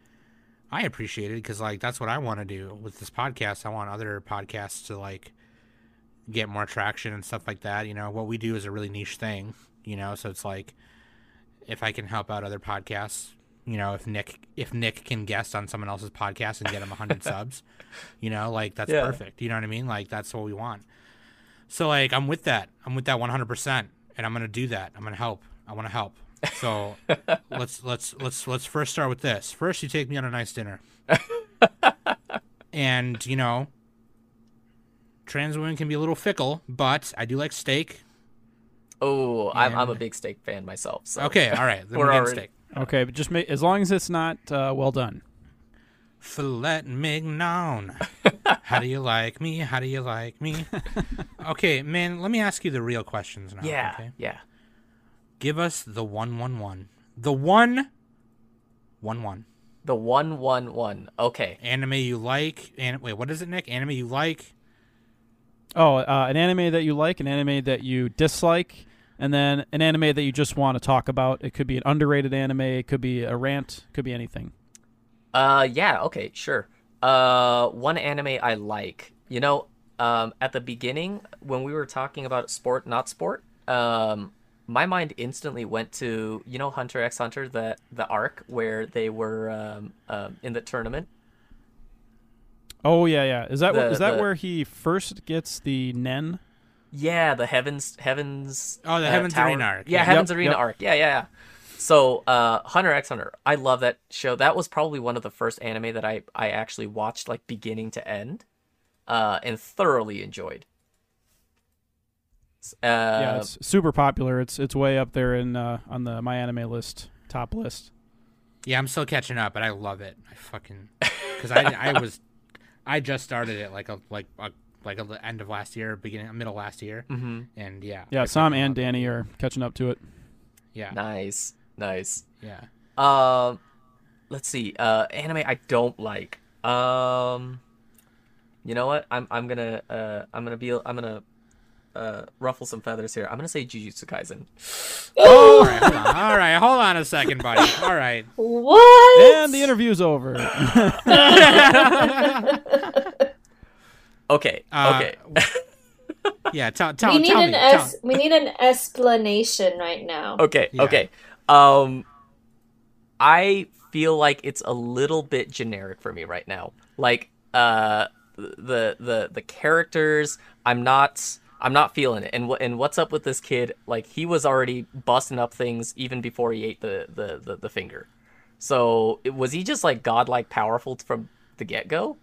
I appreciated, because, like, that's what I want to do with this podcast. I want other podcasts to, like, get more traction and stuff like that. You know, what we do is a really niche thing. You know, so it's like, if I can help out other podcasts, you know, if Nick if Nick can guest on someone else's podcast and get him one hundred subs, you know, like, that's yeah. perfect. You know what I mean? Like, that's what we want. So, like, I'm with that. I'm with that one hundred percent, and I'm going to do that. I'm going to help. I want to help. So, let's let's let's let's first start with this. First, you take me on a nice dinner. And, you know, trans women can be a little fickle, but I do like steak. Oh, I'm I'm a And- big steak fan myself. So. Okay, all right. Then We're we're getting already- steak. Okay, but just make, as long as it's not uh, well done. Filet mignon. How do you like me? How do you like me? Okay, man, let me ask you the real questions now. Yeah, Okay? yeah. Give us the one one one. The one one one. The one one one. Okay. Anime you like. And wait, what is it, Nick? Anime you like? Oh, uh, an anime that you like, an anime that you dislike, and then an anime that you just want to talk about. It could be an underrated anime. It could be a rant. It could be anything. Uh, yeah. Okay, sure. Uh, one anime I like. You know, um, at the beginning when we were talking about sport, not sport, um, my mind instantly went to, you know, Hunter x Hunter, the the arc where they were um, um in the tournament. Oh yeah, yeah. Is that The- wh- is that the- where he first gets the Nen? Yeah, the heavens, heavens. Oh, the uh, Heavens Tower- Arena arc. Yeah, Yeah. Heavens Yep, Arena yep. arc. Yeah, yeah, yeah. So, uh, Hunter x Hunter. I love that show. That was probably one of the first anime that I I actually watched like beginning to end, uh, and thoroughly enjoyed. Uh, yeah, it's super popular. It's it's way up there in uh, on the my anime list, top list. Yeah, I'm still catching up, but I love it. I fucking because I I was I just started it like a like a like a the end of last year, beginning middle last year, mhm. and yeah. Yeah, I Sam fucking and love it. Danny are catching up to it. Yeah, Nice, nice. yeah. Um, let's see. Uh, anime I don't like. Um, you know what? I'm I'm gonna uh I'm gonna be I'm gonna uh ruffle some feathers here. I'm gonna say Jujutsu Kaisen. All right, hold on. All right, hold on a second, buddy. All right. What? And the interview's over. Okay, Uh, okay. Yeah, tell tell we need tell an me. Tell, es- we need an explanation right now. Okay, Yeah. okay. Um I feel like it's a little bit generic for me right now. Like uh the the the characters, I'm not I'm not feeling it. And what and what's up with this kid? Like he was already busting up things even before he ate the the the, the finger. So, it, was he just like godlike powerful from the get-go?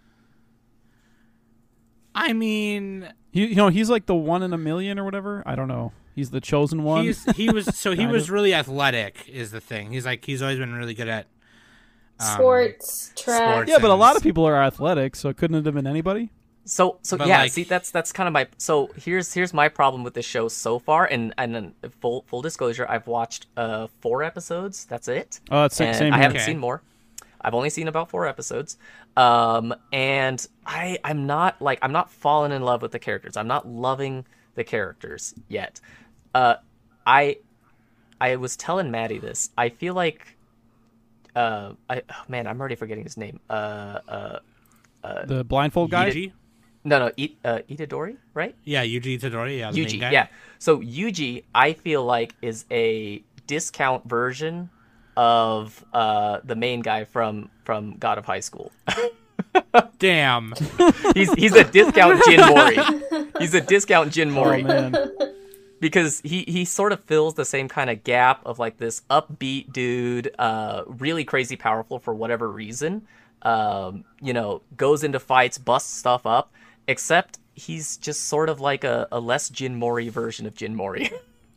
I mean, He, you know, he's like the one in a million or whatever. I don't know. He's the chosen one. he's he was so he Kind was of. really athletic is the thing. He's like he's always been really good at um, Sports, track. sports. yeah, but a lot of sense. people are athletic, so it couldn't have been anybody. So so But, yeah, like- see that's that's kind of my so here's here's my problem with this show so far, and and then full full disclosure, I've watched uh four episodes. That's it. Oh, that's and same I here. haven't Okay. seen more. I've only seen about four episodes. Um, and I I'm not like I'm not falling in love with the characters. I'm not loving the characters yet. Uh, I I was telling Maddie this. I feel like uh I oh, man I'm already forgetting his name. Uh uh The blindfold guy. Yuji? no no I, uh, Itadori, right? Yeah, Yuji Itadori. Yeah, the main Yuji, guy. yeah. So Yuji, I feel like is a discount version of uh the main guy from from God of High School. Damn. He's he's a discount Jin Mori. He's a discount Jin Oh Mori man. because he he sort of fills the same kind of gap of like this upbeat dude, uh, really crazy powerful for whatever reason. Um, you know, goes into fights, busts stuff up, except he's just sort of like a, a less Jin Mori version of Jin Mori.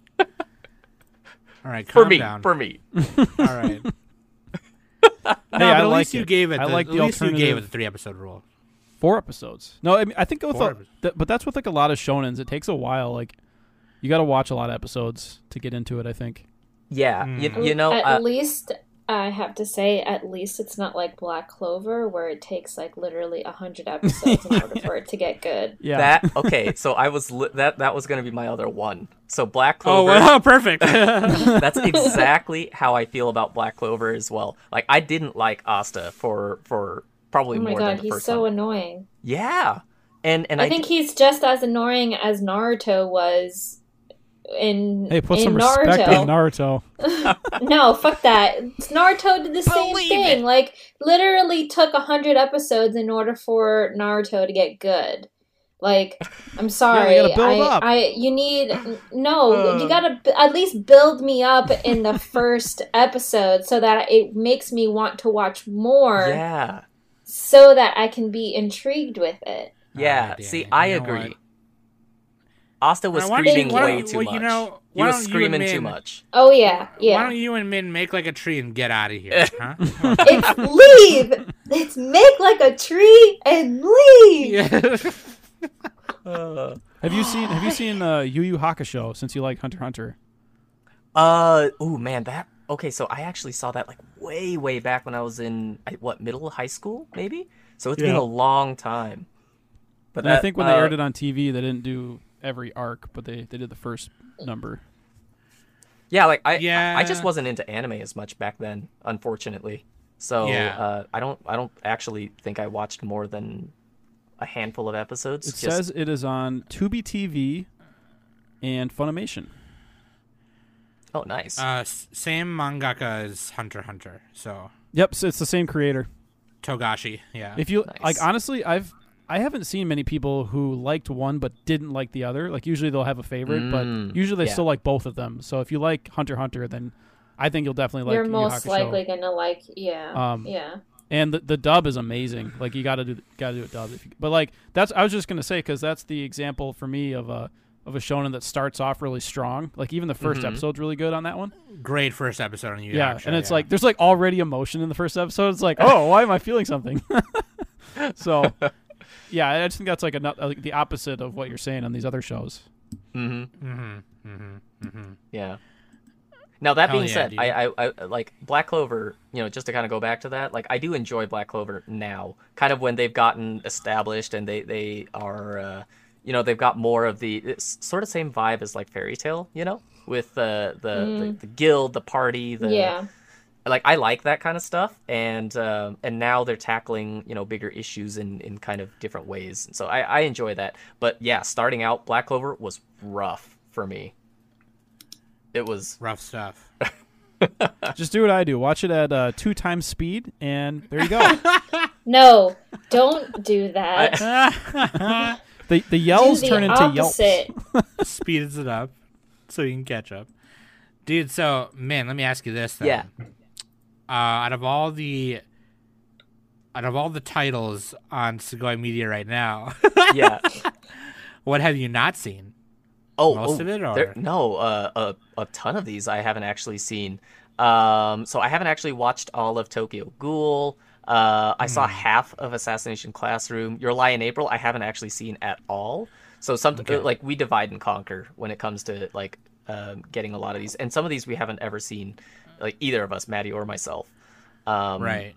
All right, for calm me, down. for me. All right. No, Hey, but I at like least you it. gave it. I The, like at the least you gave it alternative- the three episode rule. Four episodes. No, I mean I think with Four a, episodes. th- but that's with like a lot of shonens. It takes a while. Like you got to watch a lot of episodes to get into it. I think. Yeah, Mm. you, you know, at uh, least I have to say, at least it's not like Black Clover, where it takes like literally a hundred episodes in order for it to get good. Yeah. that okay. So I was li- that that was gonna be my other one. So Black Oh, Clover. well, perfect. That's exactly how I feel about Black Clover as well. Like I didn't like Asta for for probably Oh my more god, than the he's first so one. annoying. Yeah, and and I, I, think he's just as annoying as Naruto was in Hey, put in some Naruto. respect on Naruto. No, fuck that. Naruto did the same Believe thing. it. Like, literally took a hundred episodes in order for Naruto to get good. Like, I'm sorry. gotta build I, up. I, you need no. Uh. You gotta b- at least build me up in the first episode so that it makes me want to watch more. yeah So that I can be intrigued with it. yeah. Alright, See, Danny, I you know agree. what? Asta was Uh, why don't you- screaming why don't way you- too well, much. you know, he why was don't you screaming and too Min- much. Oh yeah, Why yeah. don't you and Min make like a tree and get out of here, huh? It's leave. It's make like a tree and leave. Yeah. Uh, Have you seen Have you seen uh, Yu Yu Hakusho since you like Hunter x Hunter? uh oh man, that okay. So I actually saw that like way way back when I was in I- what middle high school maybe. So it's been Yeah. a long time. But And I that, think when they uh, aired it on T V, they didn't do every arc, but they, they did the first number. yeah, like I Yeah. I I just wasn't into anime as much back then, unfortunately. So Yeah. uh, I don't I don't actually think I watched more than a handful of episodes. It just- says it is on Tubi T V and Funimation. oh nice. uh, s- same mangaka as Hunter x Hunter, so Yep, so it's the same creator. Togashi. Yeah. If you Nice. like, honestly, I've I haven't seen many people who liked one but didn't like the other. Like usually they'll have a favorite, Mm, but usually they yeah. still like both of them. So if you like Hunter x Hunter, then I think you'll definitely like You're Yu Yu most Hakusho. likely gonna like, yeah, Um, yeah. And the, the dub is amazing. Like you got to do got to do it dub. If you, but like that's I was just gonna say because that's the example for me of a of a shonen that starts off really strong. Like even the 1st Mhm. episode's really good on that one. Great first episode on Yu Yu Yeah, Hakusho, and it's yeah. like there's like already emotion in the first episode. It's like, oh, why am I feeling something? So, yeah, I just think that's like, a, like the opposite of what you're saying on these other shows. mm-hmm. Mm-hmm. Mm-hmm. Mm-hmm. Yeah. Now that Hell being yeah, said, dude. I, I I like Black Clover. You know, just to kind of go back to that, like I do enjoy Black Clover now. Kind of when they've gotten established and they they are, uh, you know, they've got more of the it's sort of same vibe as like Fairy Tail. You know, with uh, the, the the guild, the party, the Yeah. like I like that kind of stuff, and um, and now they're tackling you know bigger issues in, in kind of different ways. So I, I enjoy that. But yeah, starting out, Black Clover was rough for me. It was Rough stuff. Just do what I do. Watch it at uh, two times speed, and there you go. No, don't do that. the the yells do the turn into opposite. yelps. Speeds it up so you can catch up. Dude, so, man, let me ask you this then. yeah. Uh, out of all the out of all the titles on Sugoi Media right now, Yeah. what have you not seen? Oh, Most oh, of it, or- there- no, uh, a a ton of these I haven't actually seen. Um, so I haven't actually watched all of Tokyo Ghoul. Uh, I saw half of Assassination Classroom. Your Lie in April, I haven't actually seen at all. So some Okay. like we divide and conquer when it comes to like um, getting a lot of these, and some of these we haven't ever seen, like either of us, Maddie or myself. Um, Right.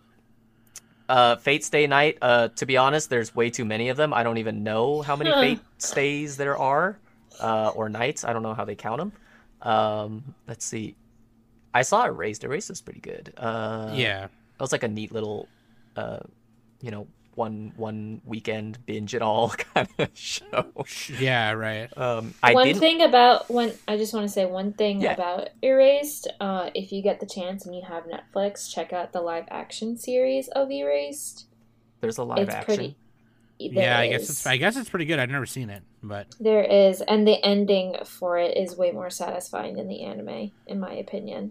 Uh, Fate Stay Night. Uh, to be honest, there's way too many of them. I don't even know how many Huh. Fate Stays there are, uh, or nights. I don't know how they count them. Um, let's see. I saw Erased. Erased is pretty good. Uh, Yeah. That was like a neat little, uh, you know, one one weekend binge it all kind of show. Yeah, right. Um, I one didn't. thing about one, I just want to say one thing Yeah. about Erased. Uh, if you get the chance and you have Netflix, check out the live action series of Erased. There's a live it's action. pretty. There yeah, I guess is. it's I guess it's pretty good. I've never seen it, but There is, and the ending for it is way more satisfying than the anime, in my opinion.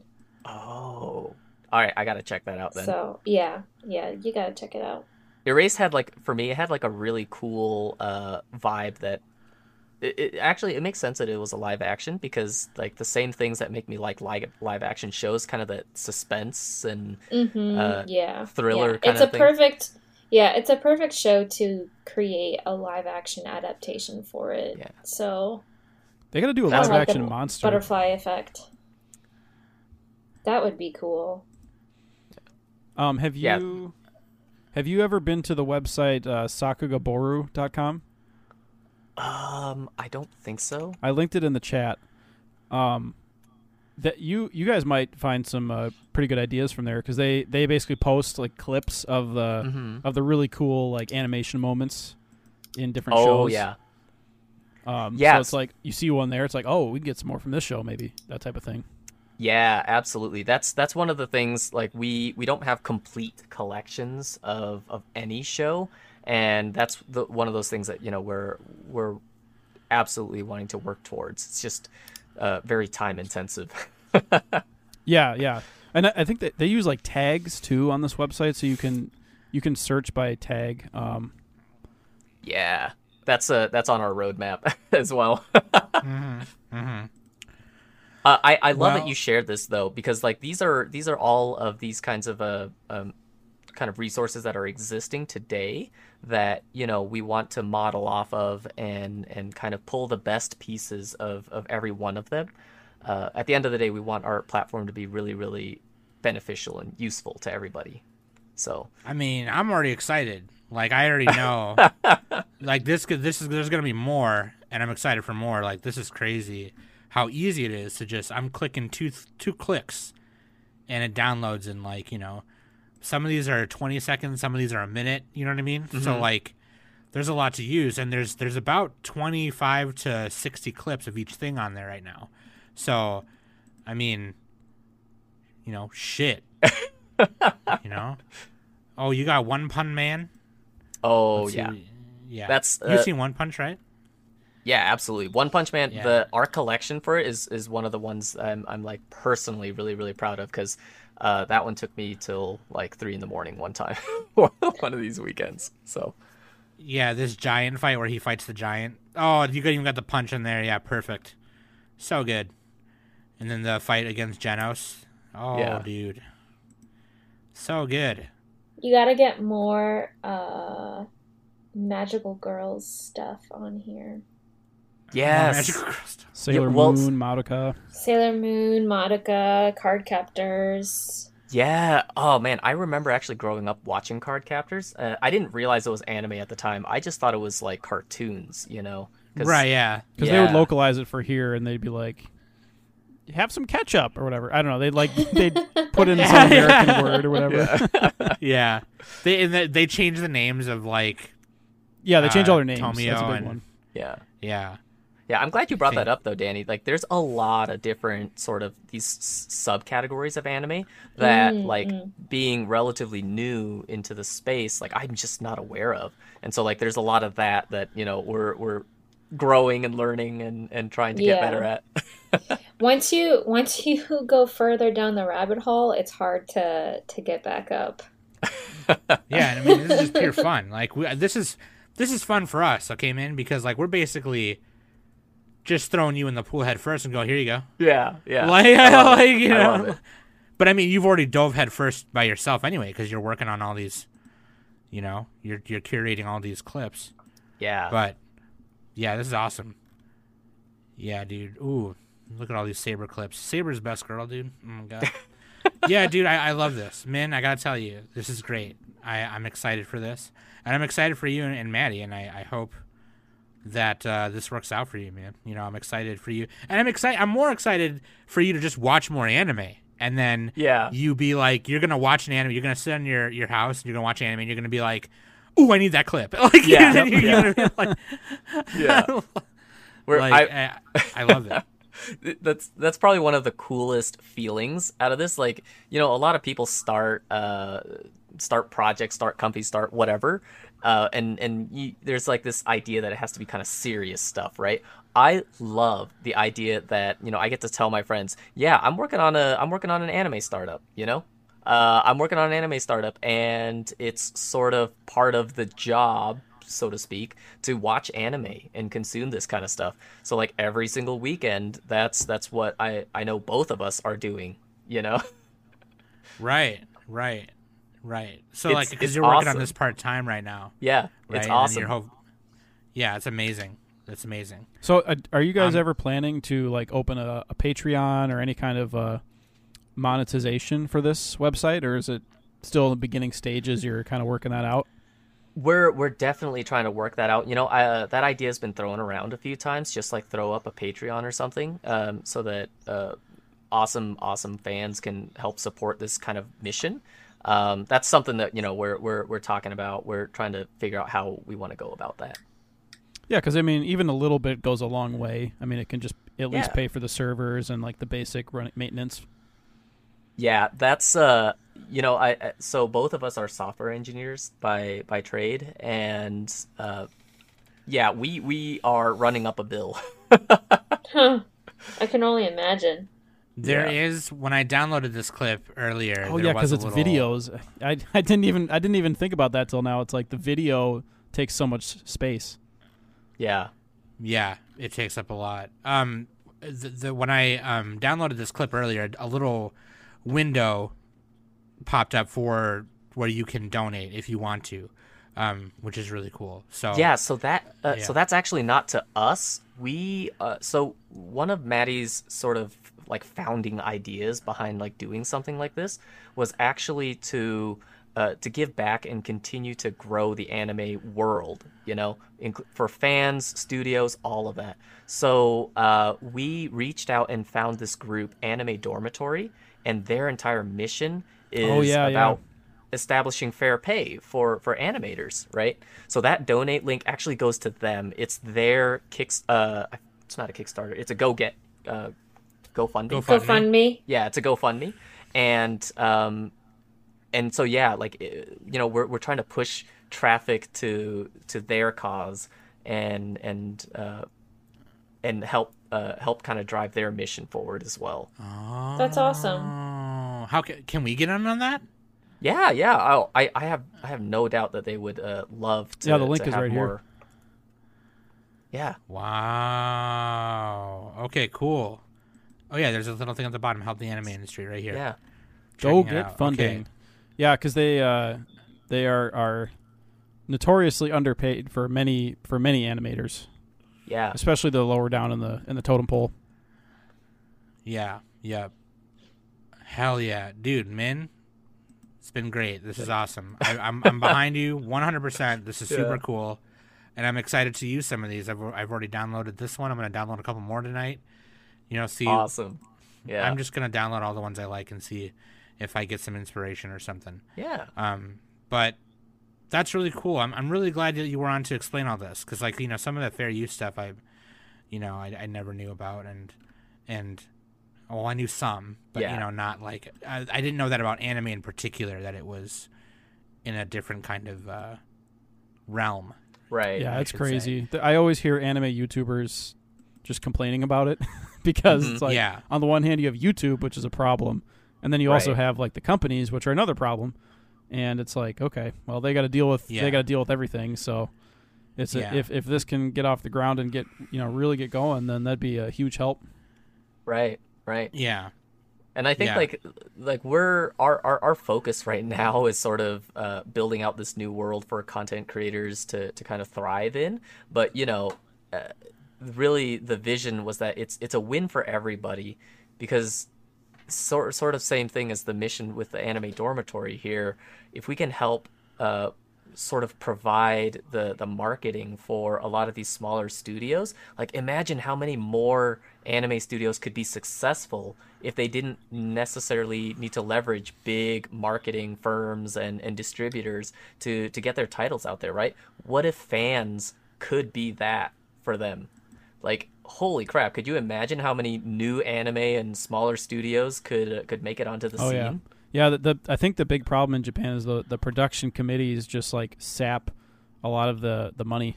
Oh, all right. I gotta check that out then. So yeah, yeah, you gotta check it out. Erase had like for me it had like a really cool uh vibe that it, it actually it makes sense that it was a live action because like the same things that make me like live live action shows, kind of the suspense and Mm-hmm. Uh, yeah, thriller Yeah. kinda It's a thing. perfect. Yeah, it's a perfect show to create a live action adaptation for it. Yeah. So They got to do a That's live like action the monster. butterfly effect. That would be cool. Um, have Yeah. you have you ever been to the website uh, sakugaboru dot com? um I don't think so. I linked it in the chat. Um, that you you guys might find some uh, pretty good ideas from there because they, they basically post like clips of the Mhm. of the really cool like animation moments in different Oh shows. yeah. Um, So Yes. it's like you see one there. It's like, oh, we can get some more from this show, maybe that type of thing. Yeah, absolutely. That's that's one of the things. Like we we don't have complete collections of, of any show, and that's the one of those things that you know we're we're absolutely wanting to work towards. It's just uh, very time intensive. Yeah, yeah, and I, I think that they use like tags too on this website, so you can you can search by tag. Um, Yeah. that's uh that's on our roadmap as well. mm-hmm. Mm-hmm. Uh, I I love Well- that you shared this though, because like these are these are all of these kinds of uh um kind of resources that are existing today that you know we want to model off of and and kind of pull the best pieces of of every one of them. Uh, at the end of the day, we want our platform to be really really beneficial and useful to everybody. So I mean, I'm already excited. Like I already know, like this could this is there's gonna be more, and I'm excited for more. Like this is crazy, how easy it is to just I'm clicking two two clicks, and it downloads in like you know, some of these are twenty seconds, some of these are a minute. You know what I mean? Mm-hmm. So like, there's a lot to use, and there's there's about twenty-five to sixty clips of each thing on there right now. So, I mean, you know, shit. You know, oh, you got One Pun Man. oh Let's yeah. see. Yeah. That's, You've uh, seen One Punch, right? Yeah, absolutely. One Punch Man, Yeah. the art collection for it is is one of the ones I'm I'm like personally really really proud of because uh, that one took me till like three in the morning one time, one of these weekends. So Yeah, this giant fight where he fights the giant. Oh, you even got the punch in there. Yeah, perfect. So good. And then the fight against Genos. Oh, Yeah. dude. So good. You gotta get more uh, magical girls stuff on here. yes, Magical Girl stuff. Sailor well, Moon, Madoka. Sailor Moon, Madoka, Card Captors. yeah. Oh man, I remember actually growing up watching Card Captors. Uh, I didn't realize it was anime at the time. I just thought it was like cartoons, you know. 'Cause- Right, yeah. Because they would Yeah. localize it for here, and they'd be like, "Have some ketchup" or whatever. I don't know. They'd like they'd put in some American word or whatever. Yeah, Yeah. They and they, they changed the names of, like, they change Uh, all their names. Tomio That's a big and- one. Yeah. yeah. Yeah, I'm glad you brought Think- that up though, Danny. Like, there's a lot of different sort of these s- subcategories of anime that, Mm, like, mm. being relatively new into the space, like I'm just not aware of. And so, like, there's a lot of that that you know we're we're growing and learning and and trying to get Yeah. better at. Once you once you go further down the rabbit hole, it's hard to to get back up. Yeah, and I mean, this is just pure fun. Like, we, this is this is fun for us, okay, man? Because, like, we're basically just throwing you in the pool head first and go, here you go. Yeah, yeah. Like, I love like it. you I know. love it. But, I mean, you've already dove head first by yourself anyway because you're working on all these, you know, you're, you're curating all these clips. Yeah. But, yeah, this is awesome. Yeah, dude. Ooh, look at all these Saber clips. Saber's best girl, dude. Oh, my God. Yeah, dude, I, I love this. Man, I got to tell you, this is great. I, I'm excited for this. And I'm excited for you and, and Maddie, and I, I hope that uh, this works out for you, man. You know, I'm excited for you. And I'm excited. I'm more excited for you to just watch more anime. And then Yeah. you be like, you're going to watch an anime. You're going to sit in your, your house, and you're going to watch anime, and you're going to be like, ooh, I need that clip. Like, Yeah, then you're yeah. gonna be like, Yeah. Where like, I, I, I love it. that's that's probably one of the coolest feelings out of this. Like, you know, a lot of people start uh start projects, start companies, start whatever, uh and and you, there's like this idea that it has to be kind of serious stuff, right? I love the idea that, you know, I get to tell my friends, yeah, I'm working on a I'm working on an anime startup, you know, uh I'm working on an anime startup, and it's sort of part of the job, so to speak, to watch anime and consume this kind of stuff. So like every single weekend, that's that's what I I know both of us are doing, you know. Right, right, right. So, It's- like, because it's you're working awesome. on this part time right now, Yeah, right? it's And awesome. you're hope- yeah, it's amazing. That's amazing. So, uh, are you guys Um, ever planning to like open a, a Patreon or any kind of uh, monetization for this website, or is it still in the beginning stages? You're kind of working that out. We're we're definitely trying to work that out. You know, uh, that idea has been thrown around a few times. Just like throw up a Patreon or something, um, so that uh, awesome awesome fans can help support this kind of mission. Um, that's something that, you know, we're we're we're talking about. We're trying to figure out how we want to go about that. Yeah, because I mean, even a little bit goes a long way. I mean, it can just at least Yeah. pay for the servers and like the basic run maintenance. Yeah, that's uh, you know, I I- so both of us are software engineers by by trade, and uh, yeah, we we are running up a bill. Huh. I can only imagine. There Yeah. is when I downloaded this clip earlier. Oh there yeah, was because a it's little- videos. I I didn't even I didn't even think about that till now. It's like the video takes so much space. Yeah. Yeah, it takes up a lot. Um, the, the when I um downloaded this clip earlier, a little window popped up for where you can donate if you want to, um, which is really cool. So Yeah, so that uh, Yeah. so that's actually not to us. We uh, so one of Maddie's sort of like founding ideas behind like doing something like this was actually to uh, to give back and continue to grow the anime world, you know, inc- for fans, studios, all of that. So uh, we reached out and found this group, Anime Dormitory, and their entire mission is Oh, yeah, yeah. about establishing fair pay for for animators, right? So that donate link actually goes to them. It's their kicks. Uh, it's not a Kickstarter. It's a Go Get uh, GoFundMe. GoFundMe. GoFundMe. Yeah, it's a GoFundMe, and um, and so yeah, like it- you know, we're we're trying to push traffic to to their cause and and uh, and help uh, help kind of drive their mission forward as well. That's awesome. Oh, how can can we get in on that? Yeah, yeah. Oh, I, I have I have no doubt that they would uh, love to. Yeah, the link to is have right here. more... Yeah. Wow. Okay, cool. Oh yeah, there's a little thing at the bottom. Help the anime industry right here. Yeah. Go Checking it get out. funding. Okay. Yeah, because they uh, they are are notoriously underpaid for many for many animators, Yeah. especially the lower down in the in the totem pole. Yeah. Yep. Hell yeah, dude, Min. It's been great. This is awesome. I, I'm I'm behind you one hundred percent. This is super Yeah. cool, and I'm excited to use some of these. I've I've already downloaded this one. I'm gonna download a couple more tonight. You know, see. Awesome. Yeah. I'm just gonna download all the ones I like and see if I get some inspiration or something. Yeah. Um, but that's really cool. I'm I'm really glad that you were on to explain all this because, like, you know, some of the fair use stuff I, you know, I, I never knew about and and well, I knew some, but Yeah. you know, not like I, I didn't know that about anime in particular. That it was in a different kind of uh, realm. Right. Yeah, I it's should crazy. Th- I always hear anime YouTubers just complaining about it because Mhm. it's like Yeah. on the one hand you have YouTube, which is a problem, and then you also Right. have like the companies, which are another problem. And it's like, okay, well they got to deal with Yeah. they got to deal with everything. So it's a, Yeah. if if this can get off the ground and get you know really get going, then that'd be a huge help. Right. Right. Yeah. And I think Yeah. like like we're our, our our focus right now is sort of uh, building out this new world for content creators to to kind of thrive in. But you know, uh, really the vision was that it's it's a win for everybody because sort sort of same thing as the mission with the Anime Dormitory here. If we can help uh, sort of provide the the marketing for a lot of these smaller studios, like imagine how many more anime studios could be successful if they didn't necessarily need to leverage big marketing firms and, and distributors to to get their titles out there, right? What if fans could be that for them? Like, holy crap, could you imagine how many new anime and smaller studios could uh, could make it onto the Oh scene? yeah, yeah. The, the I think the big problem in Japan is the the production committees just like sap a lot of the the money.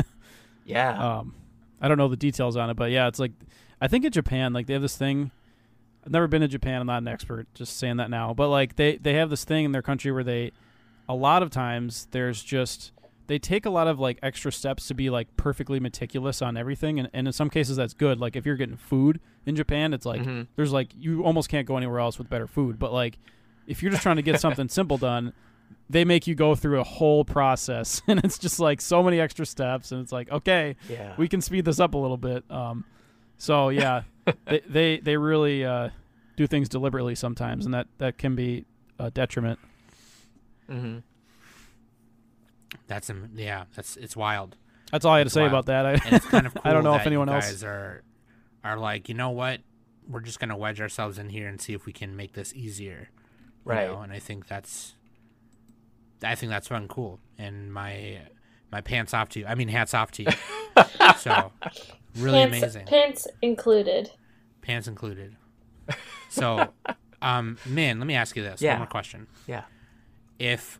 Yeah. Um, I don't know the details on it, but yeah, it's like I think in Japan, like they have this thing. I've never been to Japan. I'm not an expert. Just saying that now, but like they they have this thing in their country where they, a lot of times there's just they take a lot of like extra steps to be like perfectly meticulous on everything, and, and in some cases that's good. Like if you're getting food in Japan, it's like Mhm. there's like you almost can't go anywhere else with better food. But like if you're just trying to get something simple done, they make you go through a whole process, and it's just like so many extra steps, and it's like okay, Yeah. we can speed this up a little bit. Um, so yeah, they, they they really uh, do things deliberately sometimes, and that that can be a detriment. hmm That's um, yeah. That's it's wild. That's all I had to It's say wild. about that. I, And it's kind of cool I don't know that if anyone you else. guys are are like, you know what? We're just gonna wedge ourselves in here and see if we can make this easier. You Right. know? And I think that's I think that's fun, cool. And my my pants off to you. I mean, hats off to you. So really pants, amazing. Pants included. Pants included. So, um, Min, let me ask you this. Yeah. One more question. Yeah. If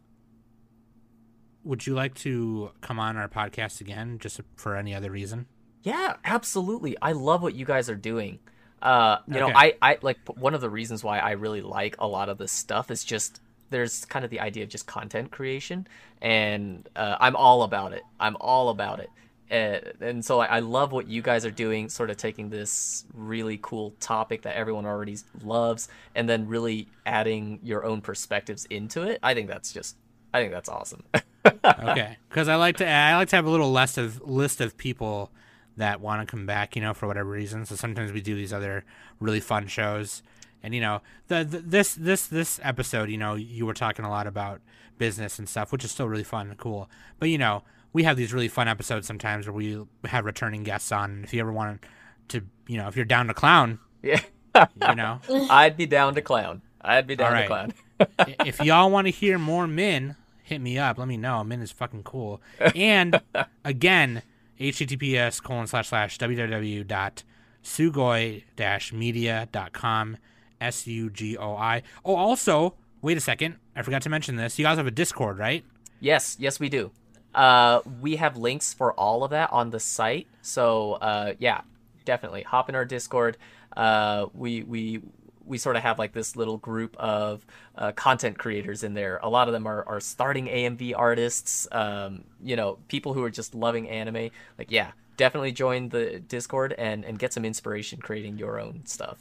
would you like to come on our podcast again, just for any other reason? Yeah, absolutely. I love what you guys are doing. Uh, you know, Okay. I, I like p- one of the reasons why I really like a lot of this stuff is just there's kind of the idea of just content creation, and uh, I'm all about it. I'm all about it. and, and so I, I love what you guys are doing, sort of taking this really cool topic that everyone already loves and then really adding your own perspectives into it. I think that's just, I think that's awesome. Okay, because I like to I like to have a little list of list of people that want to come back, you know, for whatever reason. So sometimes we do these other really fun shows, and you know, the, the this this this episode, you know, you were talking a lot about business and stuff, which is still really fun and cool. But you know, we have these really fun episodes sometimes where we have returning guests on. And if you ever want to, you know, if you're down to clown, Yeah, you know, I'd be down to clown. I'd be down All to right. clown. if y'all want to hear more Min, hit me up. Let me know. Min is fucking cool. And again, https colon slash slash www dot sugoi dash media dot com, S U G O I. Oh, also, wait a second. I forgot to mention this. You guys have a Discord, right? Yes, yes, we do. Uh, we have links for all of that on the site. So, uh, yeah, definitely hop in our Discord. Uh, we we we sort of have like this little group of uh, content creators in there. A lot of them are, are starting A M V artists. Um, you know, people who are just loving anime. Like, yeah, definitely join the Discord and and get some inspiration creating your own stuff.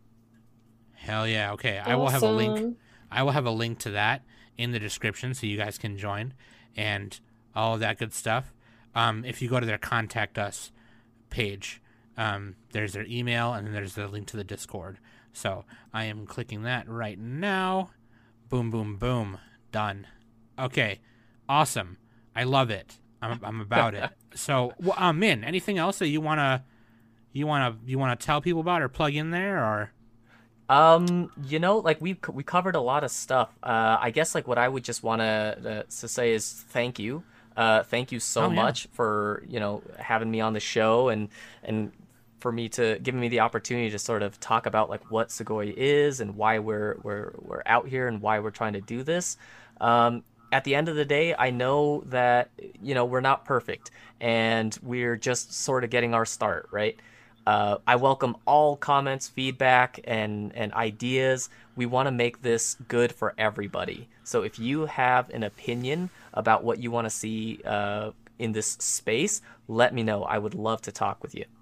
Hell yeah. Okay, I will have a link. Awesome. I will have a link to that in the description so you guys can join and all of that good stuff. Um, if you go to their contact us page, um, there's their email and then there's the link to the Discord. So I am clicking that right now. Boom, boom, boom. Done. Okay. Awesome. I love it. I'm I'm about it. So, well, um, Min, anything else that you wanna you wanna you wanna tell people about or plug in there or? Um, you know, like we we covered a lot of stuff. Uh, I guess like what I would just want to uh, to say is thank you. Uh, thank you so Oh, yeah. much for, you know, having me on the show and and for me to giving me the opportunity to sort of talk about like what Sugoi is and why we're we're we're out here and why we're trying to do this. Um, at the end of the day, I know that, you know, we're not perfect and we're just sort of getting our start, right? Uh, I welcome all comments, feedback, and, and ideas. We want to make this good for everybody. So if you have an opinion about what you want to see uh, in this space, let me know. I would love to talk with you.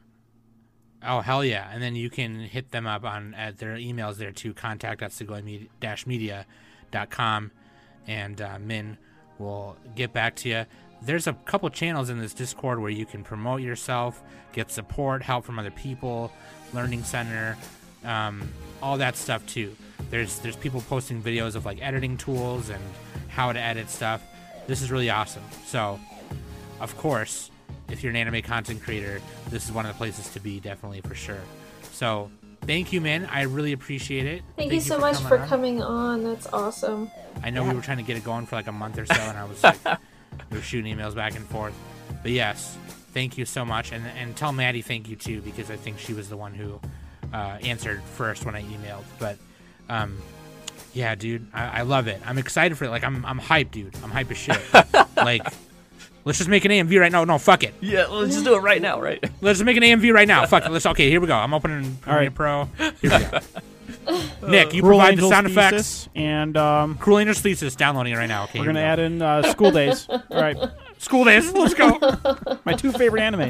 Oh, hell yeah. And then you can hit them up on at their emails there too, contact at sugoi dash media dot com, and uh, Min will get back to you. There's a couple channels in this Discord where you can promote yourself, get support, help from other people, learning center, um, all that stuff too. There's there's people posting videos of like editing tools and how to edit stuff. This is really awesome. So, of course, if you're an anime content creator, this is one of the places to be, definitely for sure. So, thank you, Min. I really appreciate it. Thank, you so much coming for on. coming on. That's awesome. I know we were trying to get it going for like a month or so, and I was like, we were shooting emails back and forth. But yes, thank you so much, and and tell Maddie thank you too, because I think she was the one who uh, answered first when I emailed. But um, yeah, dude, I, I love it. I'm excited for it. Like I'm I'm hyped, dude. I'm hyped as shit. Like, let's just make an A M V right now. No, fuck it. Yeah, let's just do it right now, right? Let's make an A M V right now. Fuck it. Let's okay. Here we go. I'm opening Premiere right. Pro. Here we go. Nick, you Cruel provide Angels the sound Thesis, effects. and um, Cruel Angels Thesis, downloading it right now. Okay, we're here gonna we go. add in uh, School Days. All right, School Days. Let's go. my two favorite anime.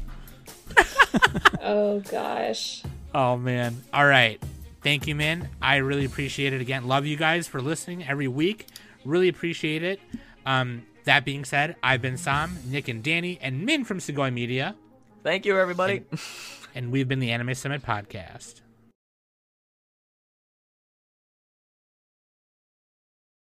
Oh gosh. Oh man. All right. Thank you, man. I really appreciate it again. Love you guys for listening every week. Really appreciate it. Um, that being said, I've been Sam, Nick, and Danny, and Min from Sugoi Media, Thank you, everybody. and we've been the Anime Summit Podcast.